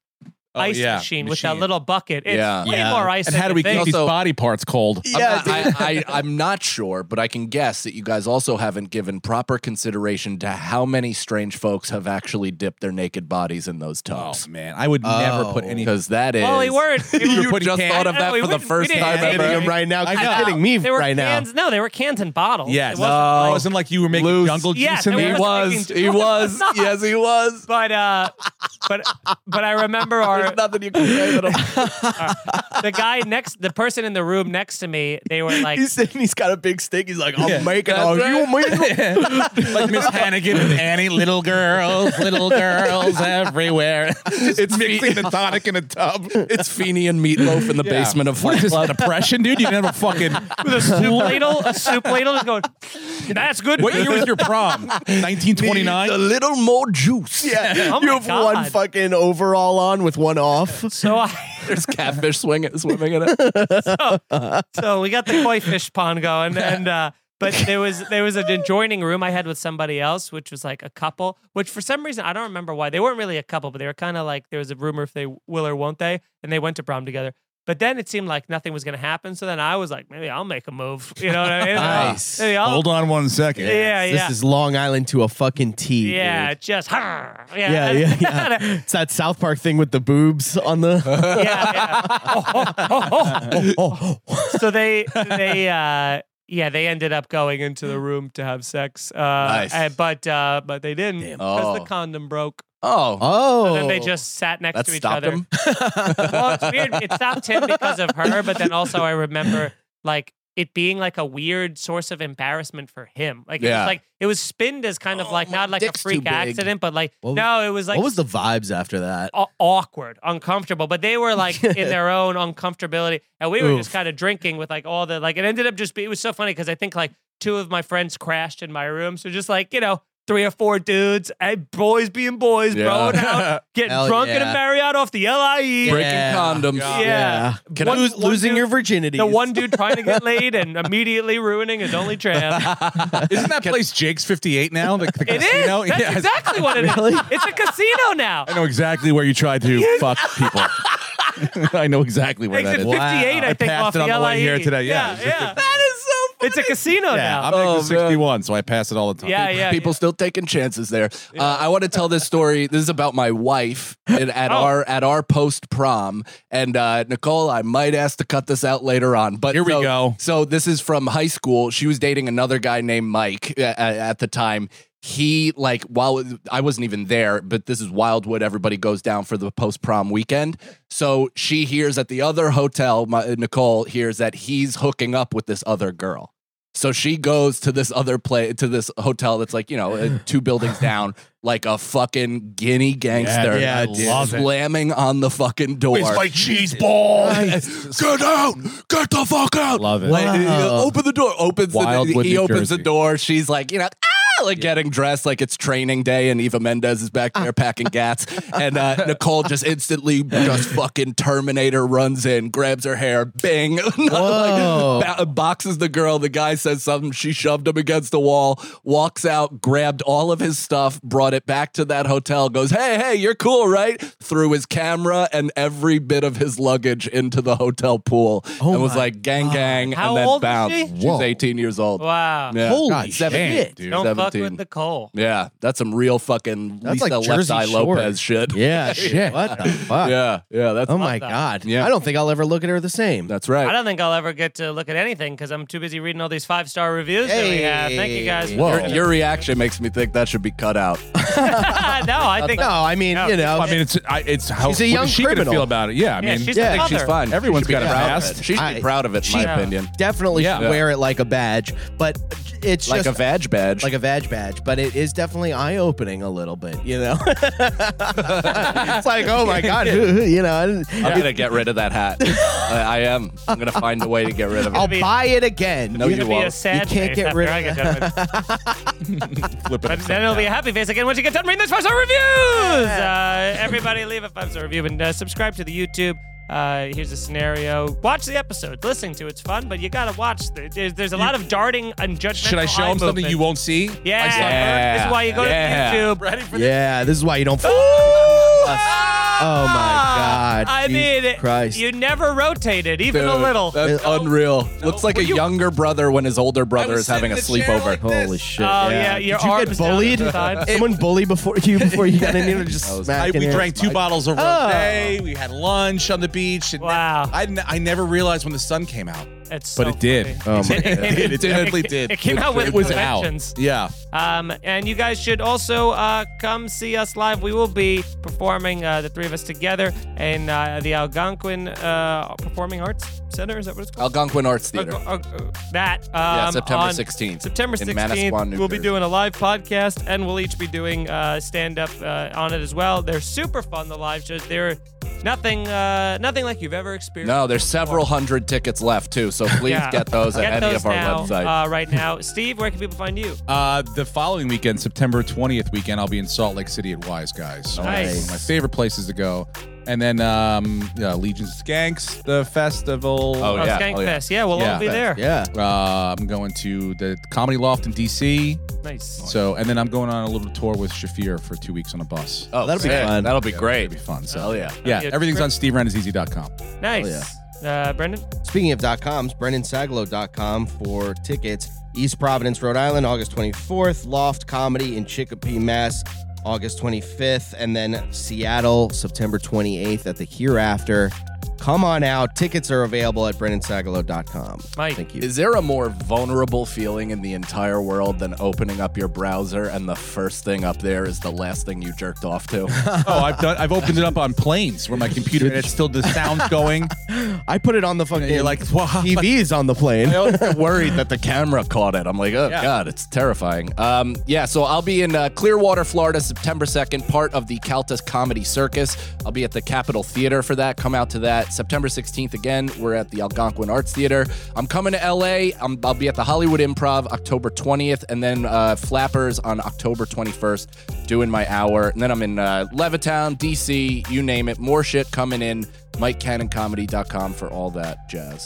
Oh, ice yeah, machine, with machine. that little bucket. It's Yeah. way Yeah. more ice And than how do you we think. keep these Also- body parts cold? I'm, Yeah, not, I, I, I'm not sure, but I can guess that you guys also haven't given proper consideration to how many strange folks have actually dipped their naked bodies in those Oh tubs. man, I would never put Oh. any. Because that is. Well, we weren't. We you were- just cans- thought of No, that we for the wouldn't- we first didn't time do ever. anything. right now. I You're know. kidding me They were right cans. No, they were cans and bottles. Yes, It wasn't it like- wasn't like you were making Loose. jungle juice Yeah, in there there. He was. making- He was. Not. Yes, he was. But uh, but but I remember our There's nothing you can say to him. the guy next, the person in the room next to me. They were like, He's saying he's got a big stick. He's like, I'm Yeah. making That's a right. you Like Miss Hannigan and Annie, little girls, little girls everywhere. It's mixing the tonic in a tub. It's Feeney and Meatloaf in the Yeah. basement of What Fight is this, Club. depression, dude? You didn't have a fucking. with a soup ladle, a soup ladle, is going. That's good. What year was your prom? nineteen A twenty-nine. little more juice. Yeah, Oh you my have God. one fucking overall on with one off. So I, There's catfish swinging, swimming in it. so, so we got the koi fish pond going, and uh, but there was there was an adjoining room I had with somebody else, which was like a couple. Which for some reason I don't remember why they weren't really a couple, but they were kind of like there was a rumor if they will or won't they, and they went to prom together. But then it seemed like nothing was going to happen. So then I was like, maybe I'll make a move. You know what I mean? Nice. Maybe I'll- Hold on one second. Yeah, yeah. This is Long Island to a fucking T. Yeah, dude. just yeah, Yeah, yeah, yeah. It's that South Park thing with the boobs on the. yeah, yeah. Oh, oh, oh, oh. So they they uh yeah they ended up going into the room to have sex. Uh, Nice. and- but uh, but they didn't because Oh. the condom broke. Oh. Oh. And then they just sat next That to each stopped other. him. Well, it's weird. It stopped him because of her, but then also I remember like it being like a weird source of embarrassment for him. Like it Yeah. was like it was spinned as kind of Oh, like my not like a dick's too freak big. accident, but like What was- no, it was like what was the vibes after that? aw- awkward, uncomfortable, but they were like in their own uncomfortability, and we were just Oof. kind of drinking with like all the like. It ended up just be, it was so funny because I think like two of my friends crashed in my room, so just like you know three or four dudes, and boys being boys, Yeah. broing out, getting Hell drunk in a yeah. Marriott off the L I E. Breaking Yeah. condoms. Yeah. Can One- I- Lose, one losing dude- your virginity. The one dude trying to get laid and immediately ruining his only tramp. Isn't that place Jake's fifty-eight now? The, the It is. casino? That's Yes. exactly what it is. Really? It's a casino now. I know exactly where you tried to fuck people. I know exactly where that Exit is. fifty-eight, I I think, passed off it on the the way L I E. here today. yeah. Yeah, it's yeah. That is so funny. It's a casino Yeah, now. I'm Oh, exit sixty-one, so I pass it all the time. yeah, yeah. People yeah. still taking chances there. Uh, I want to tell this story. This is about my wife at, at Oh. our at our post prom. And uh, Nicole, I might ask to cut this out later on. But Here we so- go. So this is from high school. She was dating another guy named Mike uh, at the time. He like while I wasn't even there, but this is Wildwood. Everybody goes down for the post prom weekend. So she hears at the other hotel. My, Nicole hears that he's hooking up with this other girl. So she goes to this other play to this hotel that's like you know uh, two buildings down, like a fucking guinea gangster. Yeah, I dude. love it. slamming on the fucking door. Where's my cheese ball? Get out! Get the fuck out! Love it. Like, uh, Wow. open the door. Opens the, Wildwood, he New opens the Jersey. door. She's like, you know, ah, like getting dressed like it's training day, and Eva Mendes is back there packing gats, and uh, Nicole just instantly just fucking Terminator runs in, grabs her hair, bing, Whoa. like, ba- boxes the girl. The guy says something. She shoved him against the wall, walks out, grabbed all of his stuff, brought it back to that hotel. Goes, hey, hey, you're cool, right? Threw his camera and every bit of his luggage into the hotel pool, Oh and was my like, gang, gang, How and then old was bounced. she? She's Whoa. eighteen years old. Wow. Yeah. Holy God, seventeen, shit. dude. Don't fuck seventeen. with Nicole. Yeah, that's some real fucking That's Lisa like Left Jersey Eye Shore. Lopez shit. Yeah, shit. What the fuck? Yeah, yeah, that's Oh my that. god. Yeah. I don't think I'll ever look at her the same. that's I right. don't think I'll ever get to look at anything because I'm too busy reading all these five star reviews that we have. Thank you guys. for Whoa. Your, listening. your reaction makes me think that should be cut out. no, I think No, I mean, No. you know. I mean, it's I, it's how She's a what young is she gonna criminal. feel about it? Yeah, I Yeah, mean, she's Yeah, the I think mother. She's fine. Everyone's She should got be a proud past. of it. She should be I- proud of it, in my Yeah. opinion. definitely Yeah. should wear it like a badge, but it's Like just a vag badge. like a vag badge, but it is definitely eye opening a little bit, you know. It's like, oh my god, you know. I didn't- I'm gonna get rid of that hat. I, I am. I'm gonna find a way to get rid of it. I'll be- buy it again. No, It's you gonna be a won't. sad You can't face get after rid I of get done with flip it But upside then it'll be a down. happy face again once you get done reading those five star reviews. Uh, everybody leave a five star review and uh, subscribe to the YouTube. Uh, here's a scenario. Watch the episode. Listening to it's fun, but you gotta watch. The, there's, there's a lot of darting and judgmental. Should I show eye him something movement. you won't see? Yeah. My son. This is why you go Yeah. to YouTube. Ready for Yeah, this is why you don't. Ah! Oh my God! I Jesus mean, it- Christ! you never rotated, even a Dude, little. That's No. unreal. No. Looks like Were a you- younger brother when his older brother was is having a sitting in the chair sleepover. like this. Holy shit! Oh, yeah, your Did you arms get down bullied? to the side. Someone bully before you before you got in here to just That was- smack I, in we here? drank two My- bottles of Oh. rosé. We had lunch on the beach. And Wow. I, n- I never realized when the sun came out. It's But so it did. funny. Oh my It- it- God. it- It definitely did. It came out with It was out. conventions. Yeah. Um, and you guys should also uh, come see us live. We will be performing, uh, the three of us together, in uh, the Algonquin uh, Performing Arts Center. Is that what it's called? Algonquin Arts Theater. Uh, uh, uh, that. Um, Yeah, September on sixteenth. September in sixteenth, Manasquan, New we'll be Jersey. doing a live podcast, and we'll each be doing uh, stand-up uh, on it as well. They're super fun, the live shows. They're nothing, uh, nothing like you've ever experienced. No, there's several hundred tickets left too, so please Yeah. get those at Get any those of our now, websites. Uh, right now. Steve, where can people find you? Uh, the following weekend, September twentieth weekend, I'll be in Salt Lake City at Wise Guys. So Nice. one of my favorite places to go. And then um, yeah, Legions of Skanks, the festival. Oh, Oh, yeah. Skank Oh, yeah. Fest. Yeah, we'll Yeah. all be there. Yeah. Uh, I'm going to the Comedy Loft in D C. Nice. So, and then I'm going on a little tour with Shafir for two weeks on a bus. Oh, that'll be sick. fun. That'll be Yeah, great. It'll be fun. So, Hell yeah. yeah, Yeah, everything's great. on steve renderseasy dot com. Nice. Uh, Brendan? Speaking of dot coms, brendan sagalow dot com for tickets. East Providence, Rhode Island, August twenty-fourth. Loft Comedy in Chicopee, Mass, August twenty-fifth. And then Seattle, September twenty-eighth at the Hereafter. Come on out. Tickets are available at brendan sagalow dot com. Mike. Thank you. Is there a more vulnerable feeling in the entire world than opening up your browser and the first thing up there is the last thing you jerked off to? Oh, I've done. I've opened it up on planes where my computer and it's still the sound's going. I put it on the fucking You're like, wow. T Vs on the plane. I always get worried that the camera caught it. I'm like, oh Yeah. god, it's terrifying. Um, yeah, so I'll be in uh, Clearwater, Florida, September second, part of the Caltus Comedy Circus. I'll be at the Capitol Theater for that. Come out to that. September sixteenth again, we're at the Algonquin Arts Theater. I'm coming to L A. I'm, I'll be at the Hollywood Improv October twentieth, and then uh, Flappers on October twenty-first, doing my hour. And then I'm in uh, Levittown, D C, you name it. More shit coming in. Mike Cannon Comedy dot com for all that jazz.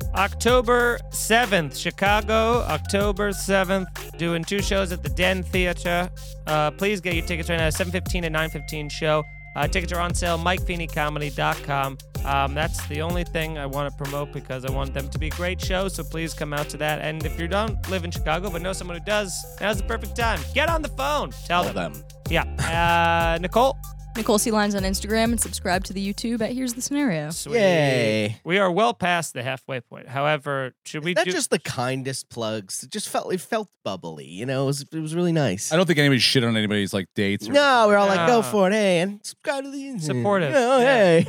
October seventh, Chicago. October seventh, doing two shows at the Den Theater. Uh, please get your tickets right now. seven fifteen and nine fifteen show. Uh, tickets are on sale. Mike Feeney Comedy dot com. Um, that's the only thing I want to promote because I want them to be great shows. So please come out to that. And if you don't live in Chicago but know someone who does, now's the perfect time. Get on the phone. Tell All them. them. Yeah. Uh, Nicole. Nicole C. Lines on Instagram and subscribe to the YouTube at Here's the Scenario. Sweet. Yay. We are well past the halfway point. However, should we Is that do? just the kindest plugs? It just felt it felt bubbly, you know. It was, it was really nice. I don't think anybody shit on anybody's like dates. Or No, we're all like, go No. for it, hey, and subscribe to the Supportive. Oh, Yeah.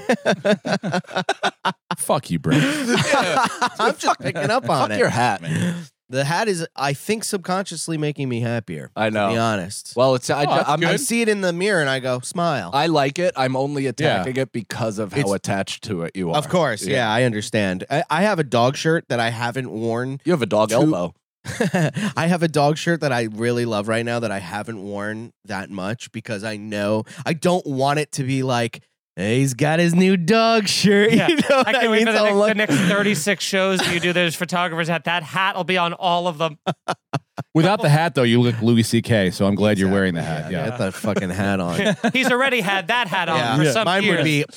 hey. Fuck you, Brent. I'm just picking up on Fuck it. your hat. The hat is, I think, subconsciously making me happier. I know. To be honest. Well, it's I, Oh, that's I'm, I good. see it in the mirror and I go, smile. I like it. I'm only attacking it because of how It's- attached to it you are. Of course, yeah, I understand. I, I have a dog shirt that I haven't worn. You have a dog Two- elbow. I have a dog shirt that I really love right now that I haven't worn that much because I know I don't want it to be like, hey, he's got his new dog shirt. Yeah. You know what I can't I wait mean? for the, So I'm next, like- the next thirty-six shows that you do. There's photographers hat. That hat will be on all of them. Without the hat, though, you look Louis C K. So I'm glad you're wearing the hat. Yeah, Yeah. get that fucking hat on. He's already had that hat on Yeah. for Yeah. some Mine years. would be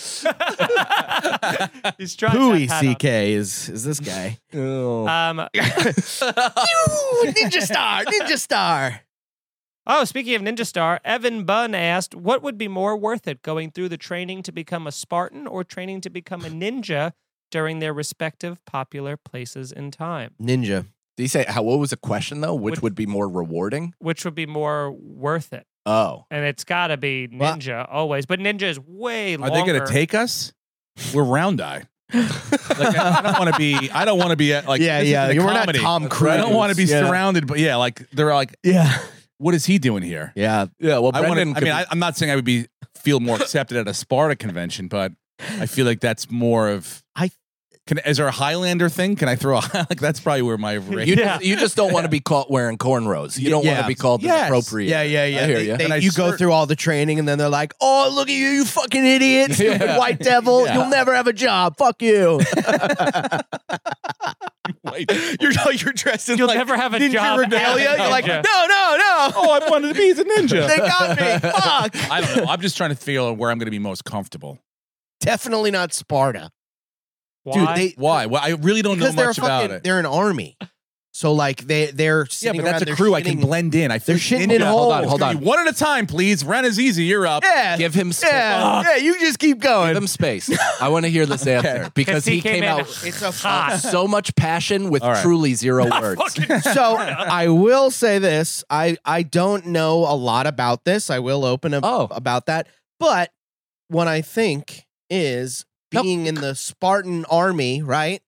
He's trying Louis that hat C on. K is is this guy? Um, Ooh, Ninja Star, Ninja Star. oh, speaking of Ninja Star, Evan Bunn asked, what would be more worth it, going through the training to become a Spartan or training to become a ninja during their respective popular places in time? Ninja. Did he say how? What was the question though? Which Which- would be more rewarding? Which would be more worth it? Oh, And it's got to be Well- ninja always. But ninja is way Are longer. they going to take us? We're round eye. Like, I I don't want to be. I don't want to be at like. yeah, this is yeah. the We're not comedy. Tom I Cruise. don't want to be Yeah. surrounded, but yeah, like they're like, Yeah, what is he doing here? yeah. yeah. Well, I want. Brendan I could mean, be- I, I'm not saying I would be feel more accepted at a Sparta convention, but I feel like that's more of. I- Can, is there a Highlander thing? Can I throw a like? That's probably where my. you, Yeah. just, you just don't want to be caught wearing cornrows. You don't want Yeah. to be called Yes. inappropriate. Yeah, yeah, yeah. I hear They- you. they- And I you go cert- through all the training, and then they're like, "Oh, look at you, you fucking idiot, stupid Yeah. white devil! Yeah. You'll never have a job. Fuck you." Wait. You're you're dressed in You'll like never have a ninja job regalia. as a You're like, no, ninja. no, no. Oh, I wanted to be as a ninja. They got me. Fuck. I don't know. I'm just trying to feel where I'm going to be most comfortable. Definitely not Sparta. Why? Dude, they Why? Well, I really don't know because they're much a fucking, about it. they're an army. So like they they're Yeah, sitting but that's around, a they're crew. I can shitting- blend in. I feel they're shitting ninja. in Hold on, holes. hold on. One at a time, please. Ren is easy. You're up. Yeah. Give him space. Yeah. Yeah, you just keep going. Give him space. I want to hear this answer because he, came, in out It's a hot. so much passion with All right. truly zero words. So I will say this. I I don't know a lot about this. I will open up Oh. about that. But what I think is Nope. being in the Spartan army, right?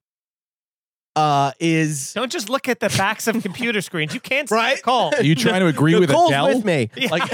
Uh is Don't just look at the backs of computer screens. You can't see Right? the call. Are you trying to agree with Nicole's Adele? with me. Like,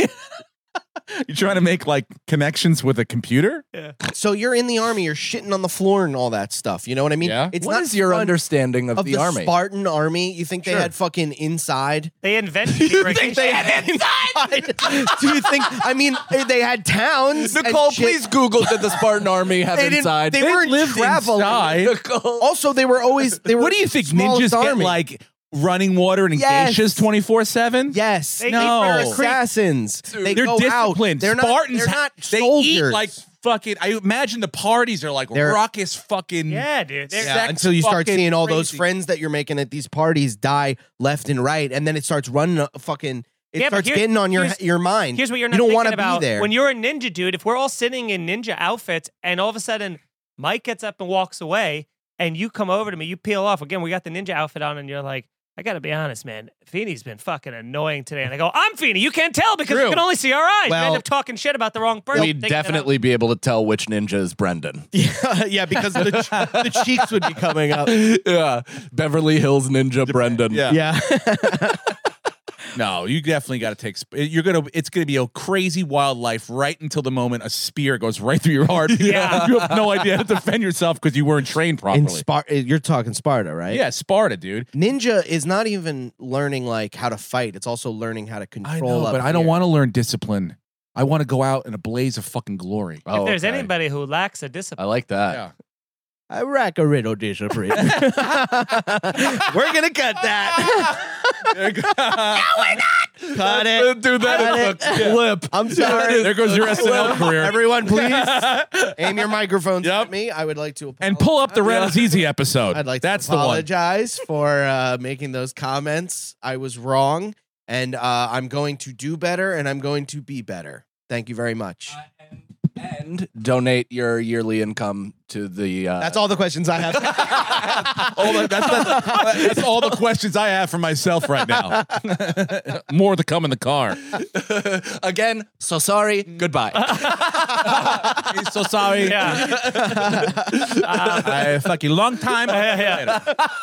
you trying to make like connections with a computer? So you're in the army, you're shitting on the floor and all that stuff. You know what I mean? Yeah. It's What not is your fun understanding of, of the, the, army? Spartan army. You think they Sure. had fucking inside? They invented the irrigation. inside? Do you think? I mean, they had towns. and Nicole, shit. please Google did the Spartan army have They didn't- inside? they weren't lived traveling. inside. Nicole. Also, they were always. They were. What do you think? smallest Ninjas army. get like running water and Yes. geishas twenty-four seven? Yes, They- No. they're they- assassins. They They're go disciplined. out. They're not. Spartans, They're ha- not they soldiers. eat like fucking. I imagine the parties are like They're- raucous fucking. Yeah, dude. They're- Yeah, sex until you start fucking seeing all those crazy. friends that you're making at these parties die left and right, and then it starts running a fucking. It Yeah, but starts here- getting on your here's- your mind. Here's what you're you not don't thinking wanna about. be there. When you're a ninja, dude, if we're all sitting in ninja outfits and all of a sudden Mike gets up and walks away and you come over to me, you peel off. Again, we got the ninja outfit on and you're like, I got to be honest, man. Feeney's been fucking annoying today. And I go, I'm Feeney. You can't tell because True. you can only see our eyes. Well- you end up talking shit about the wrong person. We'd thinking that I'm- definitely be able to tell which ninja is Brendan. yeah, yeah, because the, the cheeks would be coming up. yeah. Beverly Hills Ninja Brendan. Yeah. Yeah. No, you definitely got to take. sp- You're gonna. It's gonna be a crazy wildlife right until the moment a spear goes right through your heart. Yeah. You have no idea how to defend yourself because you weren't trained properly. In Sparta, you're talking Sparta, right? Yeah, Sparta, dude. Ninja is not even learning like how to fight. It's also learning how to control. I know, up but I don't here. want to learn discipline. I want to go out in a blaze of fucking glory. Oh, if there's okay. anybody who lacks a I discipline, like that. Yeah. I rack a riddle discipline. We're gonna cut that. Cut it. Dude, that Cut is it. a clip. I'm sorry. There goes your S N L career. Everyone, please aim your microphones Yep. at me. I would like to apologize. And pull up the Ren is Easy episode. I'd like That's to the one. apologize for uh, making those comments. I was wrong, and uh, I'm going to do better, and I'm going to be better. Thank you very much. And donate your yearly income to the. Uh, That's all the questions I have. all the, that's, that's, that's all the questions I have for myself right now. More to come in the car. Again, so sorry. Goodbye. He's so sorry. yeah. I fucking long time. Yeah,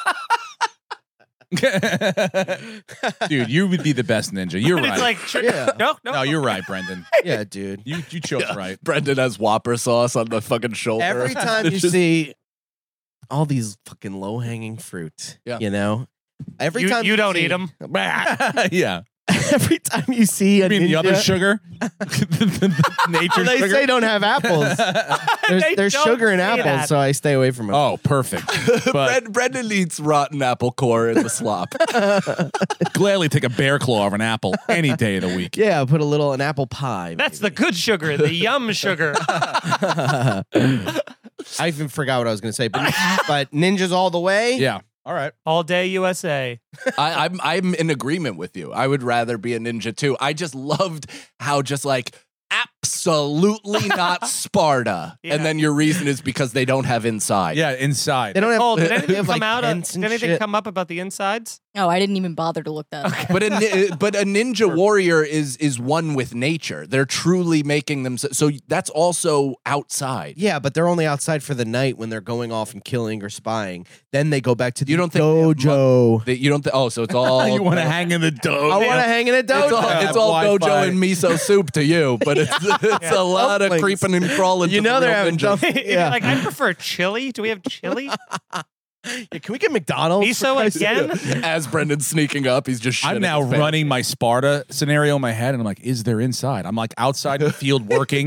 Dude, you would be the best ninja. You're It's right. like, sure, Yeah. no, no. no, you're right, Brendan. Yeah, dude. You you chose right. Brendan has Whopper sauce on the fucking shoulder. Every time you It's just- see all these fucking low hanging fruit, Yeah. you know, every you, time you don't see, eat them. Yeah. Every time you see a You mean the other ninja- sugar? the, the, the nature they sugar? say don't have apples. There's, They there's don't sugar in say apples, that. so I stay away from them. Oh, perfect. But Bren- Brendan eats rotten apple core in the slop. gladly take a bear claw of an apple any day of the week. Yeah, I'll put a little an apple pie. That's the good sugar, the yum sugar. I even forgot what I was going to say, but, but ninjas all the way. Yeah. All right. All day U S A. I, I'm I'm in agreement with you. I would rather be a ninja too. I just loved how just like absolutely not Sparta, Yeah. and then your reason is because they don't have inside. Yeah, inside. They don't have. Oh, did they anything have, come like, out? Of, tents did and anything shit. come up about the insides? Oh, I didn't even bother to look that up. But a ni- but a ninja warrior is is one with nature. They're truly making them so, so that's also outside. Yeah, but they're only outside for the night when they're going off and killing or spying. Then they go back to the You don't think they have dojo. They- you don't th- oh so it's all you want to hang in the dough. I want to hang in a dojo. It's all, Yeah, it's all Wi-Fi. dojo and miso soup to you, but it's it's a lot of Dumplings. creeping and crawling. You to know the they're real having ninjas. dump- Yeah. Like, I prefer chili. Do we have chili? Yeah, can we get McDonald's? for Miso Christ's sake? again? As Brendan's sneaking up, he's just. I'm shitting now his pants. running my Sparta scenario in my head, and I'm like, is there inside? I'm like outside in the field working,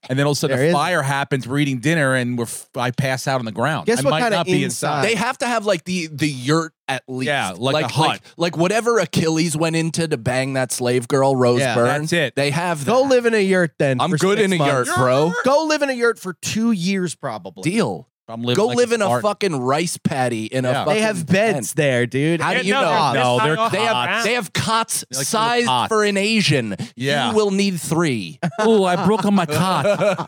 and then all of a sudden There a is- fire happens. We're eating dinner, and we're f- I pass out on the ground. Guess I what might kinda not be inside- inside. They have to have like the the yurt at least. Yeah, like a hut. Like, like whatever Achilles went into to bang that slave girl, Rose Yeah, Byrne. that's it. They have Go that. live in a yurt then. I'm for good six in a months. yurt, bro. Go live in a yurt for two years probably. Deal. I'm living Go like live in a Spartan. fucking rice paddy in a Yeah. fucking They have beds tent. there, dude. How Yeah, do you no, know? they're- No, they're they're not They off. have they have cots They're like little sized cots. for an Asian. Yeah. You will need three. Oh, I broke on my cot.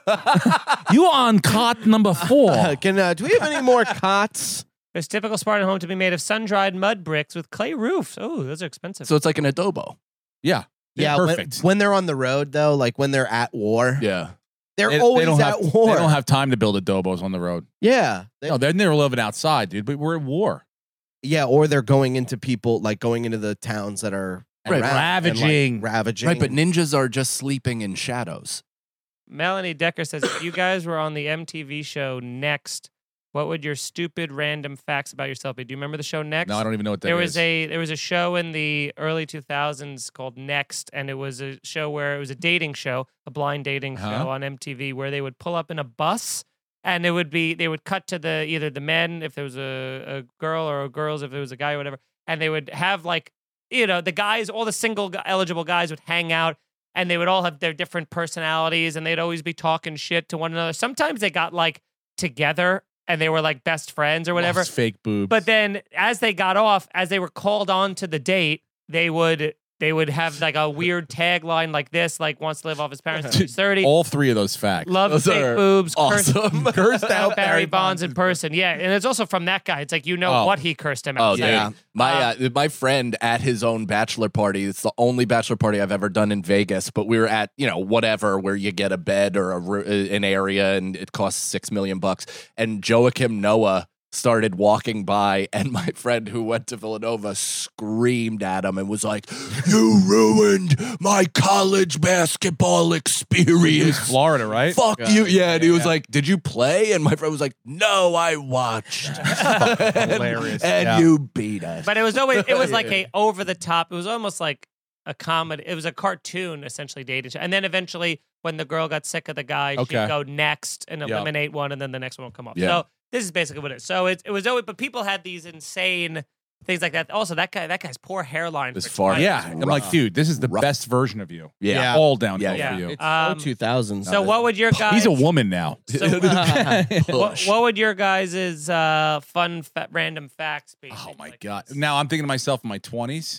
You on cot number four? Can uh, do we have any more cots? This typical Spartan home to be made of sun-dried mud bricks with clay roofs. Oh, those are expensive. So it's like an adobo. Yeah, Yeah, when, perfect. when they're on the road though, like when they're at war, Yeah. they're They- they always don't at have, war. They don't have time to build adobos on the road. yeah, They- No, they're never living outside, dude. But we're at war. yeah, or they're going into people like going into the towns that are Right, around and, like, ravaging. ravaging. Right, but ninjas are just sleeping in shadows. Melanie Decker says, if you guys were on the M T V show Next, what would your stupid random facts about yourself be? Do you remember the show Next? No, I don't even know what that there is. was a there was a show in the early two thousands called Next, and it was a show where it was a dating show, a blind dating Uh-huh. show on M T V, where they would pull up in a bus, and it would be they would cut to the either the men if there was a, a girl or girls if there was a guy or whatever, and they would have like you know the guys, all the single gu- eligible guys would hang out. And they would all have their different personalities, and they'd always be talking shit to one another. Sometimes they got like together, and they were like best friends or whatever. Lost fake boobs. But then as they got off, as they were called on to the date, they would they would have like a weird tagline like this, like wants to live off his parents until he's thirty. all three of those facts. Love Those fake are boobs, awesome. cursed, Cursed out out Barry Barry Bonds Bonds in in person. Yeah, and it's also from that guy. It's like you know Oh. what he cursed him Oh, out. dude. My uh, my friend at his own bachelor party. It's the only bachelor party I've ever done in Vegas. But we were at you know whatever where you get a bed or a, ro- an area and it costs six million bucks. And Joachim Noah started walking by, and my friend who went to Villanova screamed at him and was like, "You ruined my college basketball experience." Florida, right? Fuck God. you. Yeah. And he was like, "Did you play?" And my friend was like, "No, I watched." and hilarious. and Yeah. you beat us. But it was always it was like a over the top. It was almost like a comedy. It was a cartoon essentially dating show. And then eventually when the girl got sick of the guy, Okay. she'd go next and Yep. eliminate one, and then the next one will come up. Yeah. So this is basically what it is. So it, it was always, but people had these insane things like that. Also, that guy, that guy's poor hairline. This for far- twenty Yeah, years. I'm like, dude, this is the Rough. best version of you. yeah. Yeah. All downhill Yeah, for yeah. you. It's Um, so two thousands. So what would your guys? He's a woman now. So, what, Push. what would your guys' uh, fun fa- random facts be? Oh my Like god! this? Now I'm thinking to myself in my twenties.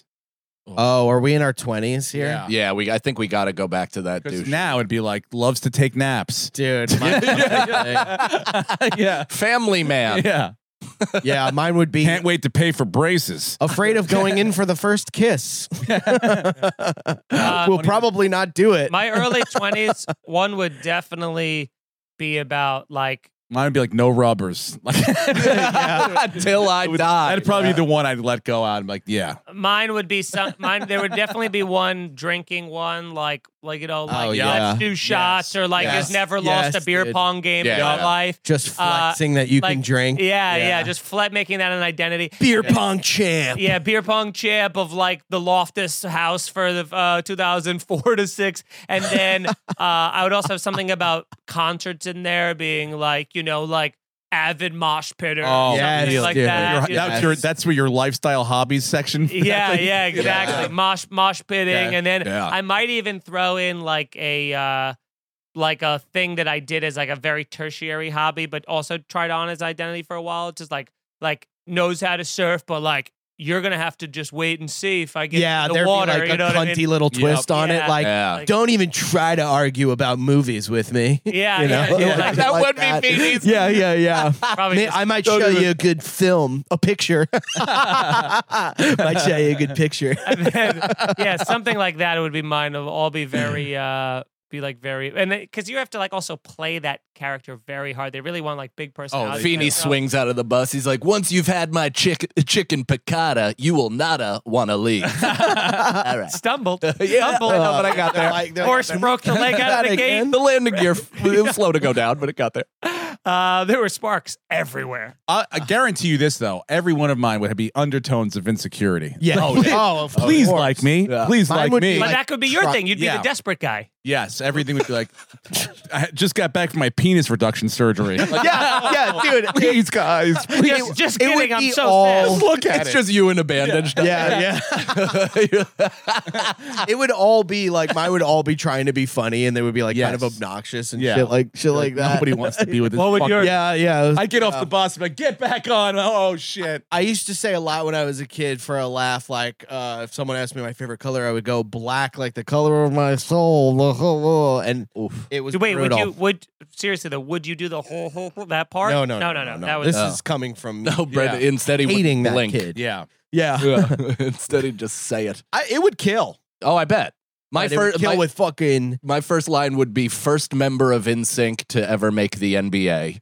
Oh, are we in our twenties here? Yeah. Yeah, we. I think we got to go back to that, Because dude. now it'd be like loves to take naps. Dude. my- yeah, Family man. yeah. yeah, mine would be Can't wait to pay for braces. afraid of going in for the first kiss. we'll probably not do it. My early twenties, one would definitely be about like Mine would be like no rubbers. Like Till I die. that'd probably be the one I'd let go out. I'm like, yeah, mine would be some mine. There would definitely be one drinking one, like like you know, like Oh, yeah. let's do shots or like Yes. has never Yes, lost a beer dude. pong game Yeah, in your yeah. life. Just Uh, flexing that you like, can drink. Yeah, yeah, Yeah. just flat making that an identity. Beer pong champ. Yeah, beer pong champ of like the Loftus House for the uh, two thousand four to six, and then uh, I would also have something about concerts in there, being like you know like avid mosh pitter, Oh, or something yes, like dude. that. Your- you know? that's your that's where your lifestyle hobbies section. Yeah, yeah, exactly. Mosh mosh pitting, Yeah. and then Yeah. I might even throw in like a uh, like a thing that I did as like a very tertiary hobby, but also tried on as identity for a while. Just like like knows how to surf, but like you're gonna have to just wait and see if I get Yeah, in the there'd water. be like you a know what I cunty mean? little twist on Yeah. it. Like, Yeah. don't even try to argue about movies with me. Yeah, You know? yeah, yeah. Like That would be that. Petey's. Yeah, yeah, yeah. Probably May- just- I might show you a good film, a picture. Might show you a good picture. and then, yeah, something like that would be mine. It'll all be very, uh, be like very, and because you have to like also play that character very hard. They really want like big personality. Feeney So- swings out of the bus. He's like, "Once you've had my chick- chicken piccata, you will nata want to leave." All right. Stumbled, Yeah, stumbled. I know, but I got there. Like, Horse broke the leg out of the gate. The landing gear it was slow to go down, but it got there. Uh, there were sparks everywhere. I, I guarantee you this though. Every one of mine would be undertones of insecurity. Yeah. Oh, Oh, of Please course. like me. Yeah. Please Mine like would me. be But like that could be your try- thing. You'd be yeah. the desperate guy. Yes, everything would be like, I just got back from my penis reduction surgery. Like, Yeah, yeah, dude. please, guys. Just, just it would kidding. I'm be so all- sad. Look at It's it. just you in a bandage. Yeah, yeah. It would all be like mine would all be trying to be funny, and they would be like kind of Yes. obnoxious and Yeah. shit like shit like that. Nobody wants to be with this. What would fuck- your- Yeah, yeah. it was- I get off the bus and be like, get back on. Oh, shit. I used to say a lot when I was a kid for a laugh. Like uh, if someone asked me my favorite color, I would go black, like the color of my soul. And it was Wait, would brutal. you would seriously though? Would you do the whole whole, whole that part? No, no, no, no, no. That was This Oh. is coming from No, Brenda. Yeah. Instead, he would hating that blink. kid. Yeah. Yeah, Yeah. Instead, he'd just say it. I, it would kill. Oh, I bet. My And it would first, kill my, with fucking. my first line would be first member of N Sync to ever make the N B A.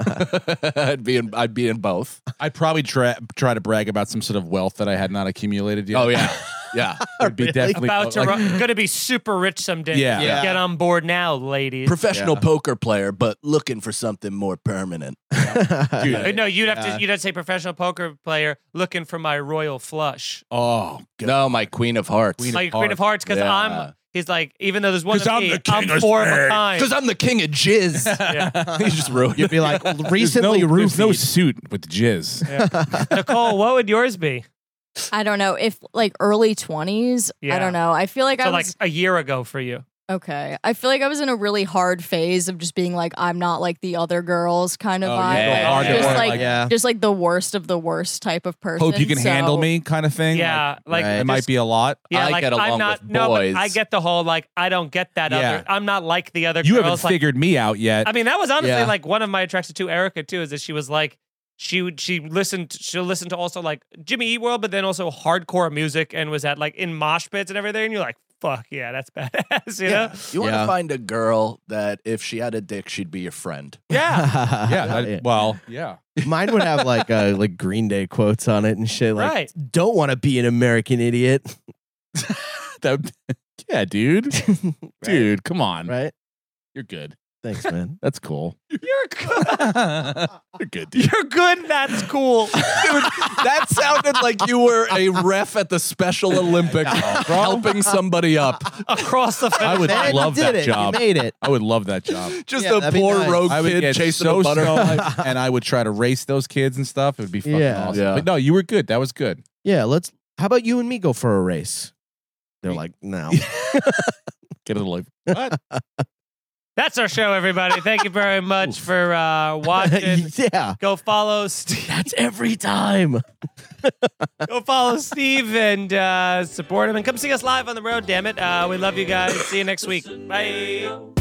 I'd be in. I'd be in both. I'd probably try, try to brag about some sort of wealth that I had not accumulated yet. Oh yeah, yeah. It'd be definitely about to like- ru- gonna be super rich someday. Yeah. Yeah. Get on board now, ladies. Professional Yeah. poker player, but looking for something more permanent. Dude. Uh, no, you'd have Yeah. to. You'd have to say professional poker player looking for my royal flush, Oh, God. No, my Queen of Hearts. Queen of like Queen of Hearts, because Yeah. I'm. He's like, even though there's one 'Cause of I'm me, the king I'm of four of a spades. kind. Because I'm the king of jizz. Yeah. He just ruined You'd it. be like There's recently no, there's no roofied. suit with jizz. Nicole, what would yours be? I don't know if like early twenties. Yeah. I don't know. I feel like So I like was a year ago for you. okay. I feel like I was in a really hard phase of just being like I'm not like the other girls kind of Oh, vibe. yeah. Like, Hard just work, like like- yeah. just like the worst of the worst type of person. Hope you can so- handle me kind of thing. Yeah, like Right. It might just- be a lot. Yeah, I like get along I'm not. with No, but boys. I get the whole like I don't get that Yeah. other. I'm not like the other You girls. haven't like, figured me out yet. I mean, that was honestly Yeah. like one of my attractions to Erica too. Is that she was like she would she listened she'll listen to also like Jimmy Eat World, but then also hardcore music and was at like in mosh pits and everything. And you're like, fuck yeah, that's badass. You know? You want to Yeah. find a girl that if she had a dick, she'd be your friend. Yeah. yeah, that- Well, yeah. Mine would have like uh, like Green Day quotes on it and shit. Like, Right. don't want to be an American idiot. That, yeah, dude. Dude, come on. Right? You're good. Thanks, man. That's cool. You're good. You're good, dude. You're good. That's cool. Dude, that sounded like you were a ref at the Special Olympics helping somebody up. Across the fence. I would Man, love you did that it. job. You made it. I would love that job. Just Yeah, a that'd be poor nice. rogue I would kid get chasing so a butterfly. stoned, and I would try to race those kids and stuff. It would be fucking Yeah. awesome. Yeah. But no, you were good. That was good. Yeah, let's. How about you and me go for a race? They're like, no. Get a little. What? That's our show, everybody. Thank you very much for uh, watching. Yeah, Go follow Steve. that's every time. Go follow Steve and uh, support him, and come see us live on the road. Damn it, uh, we love you guys. See you next week. Bye.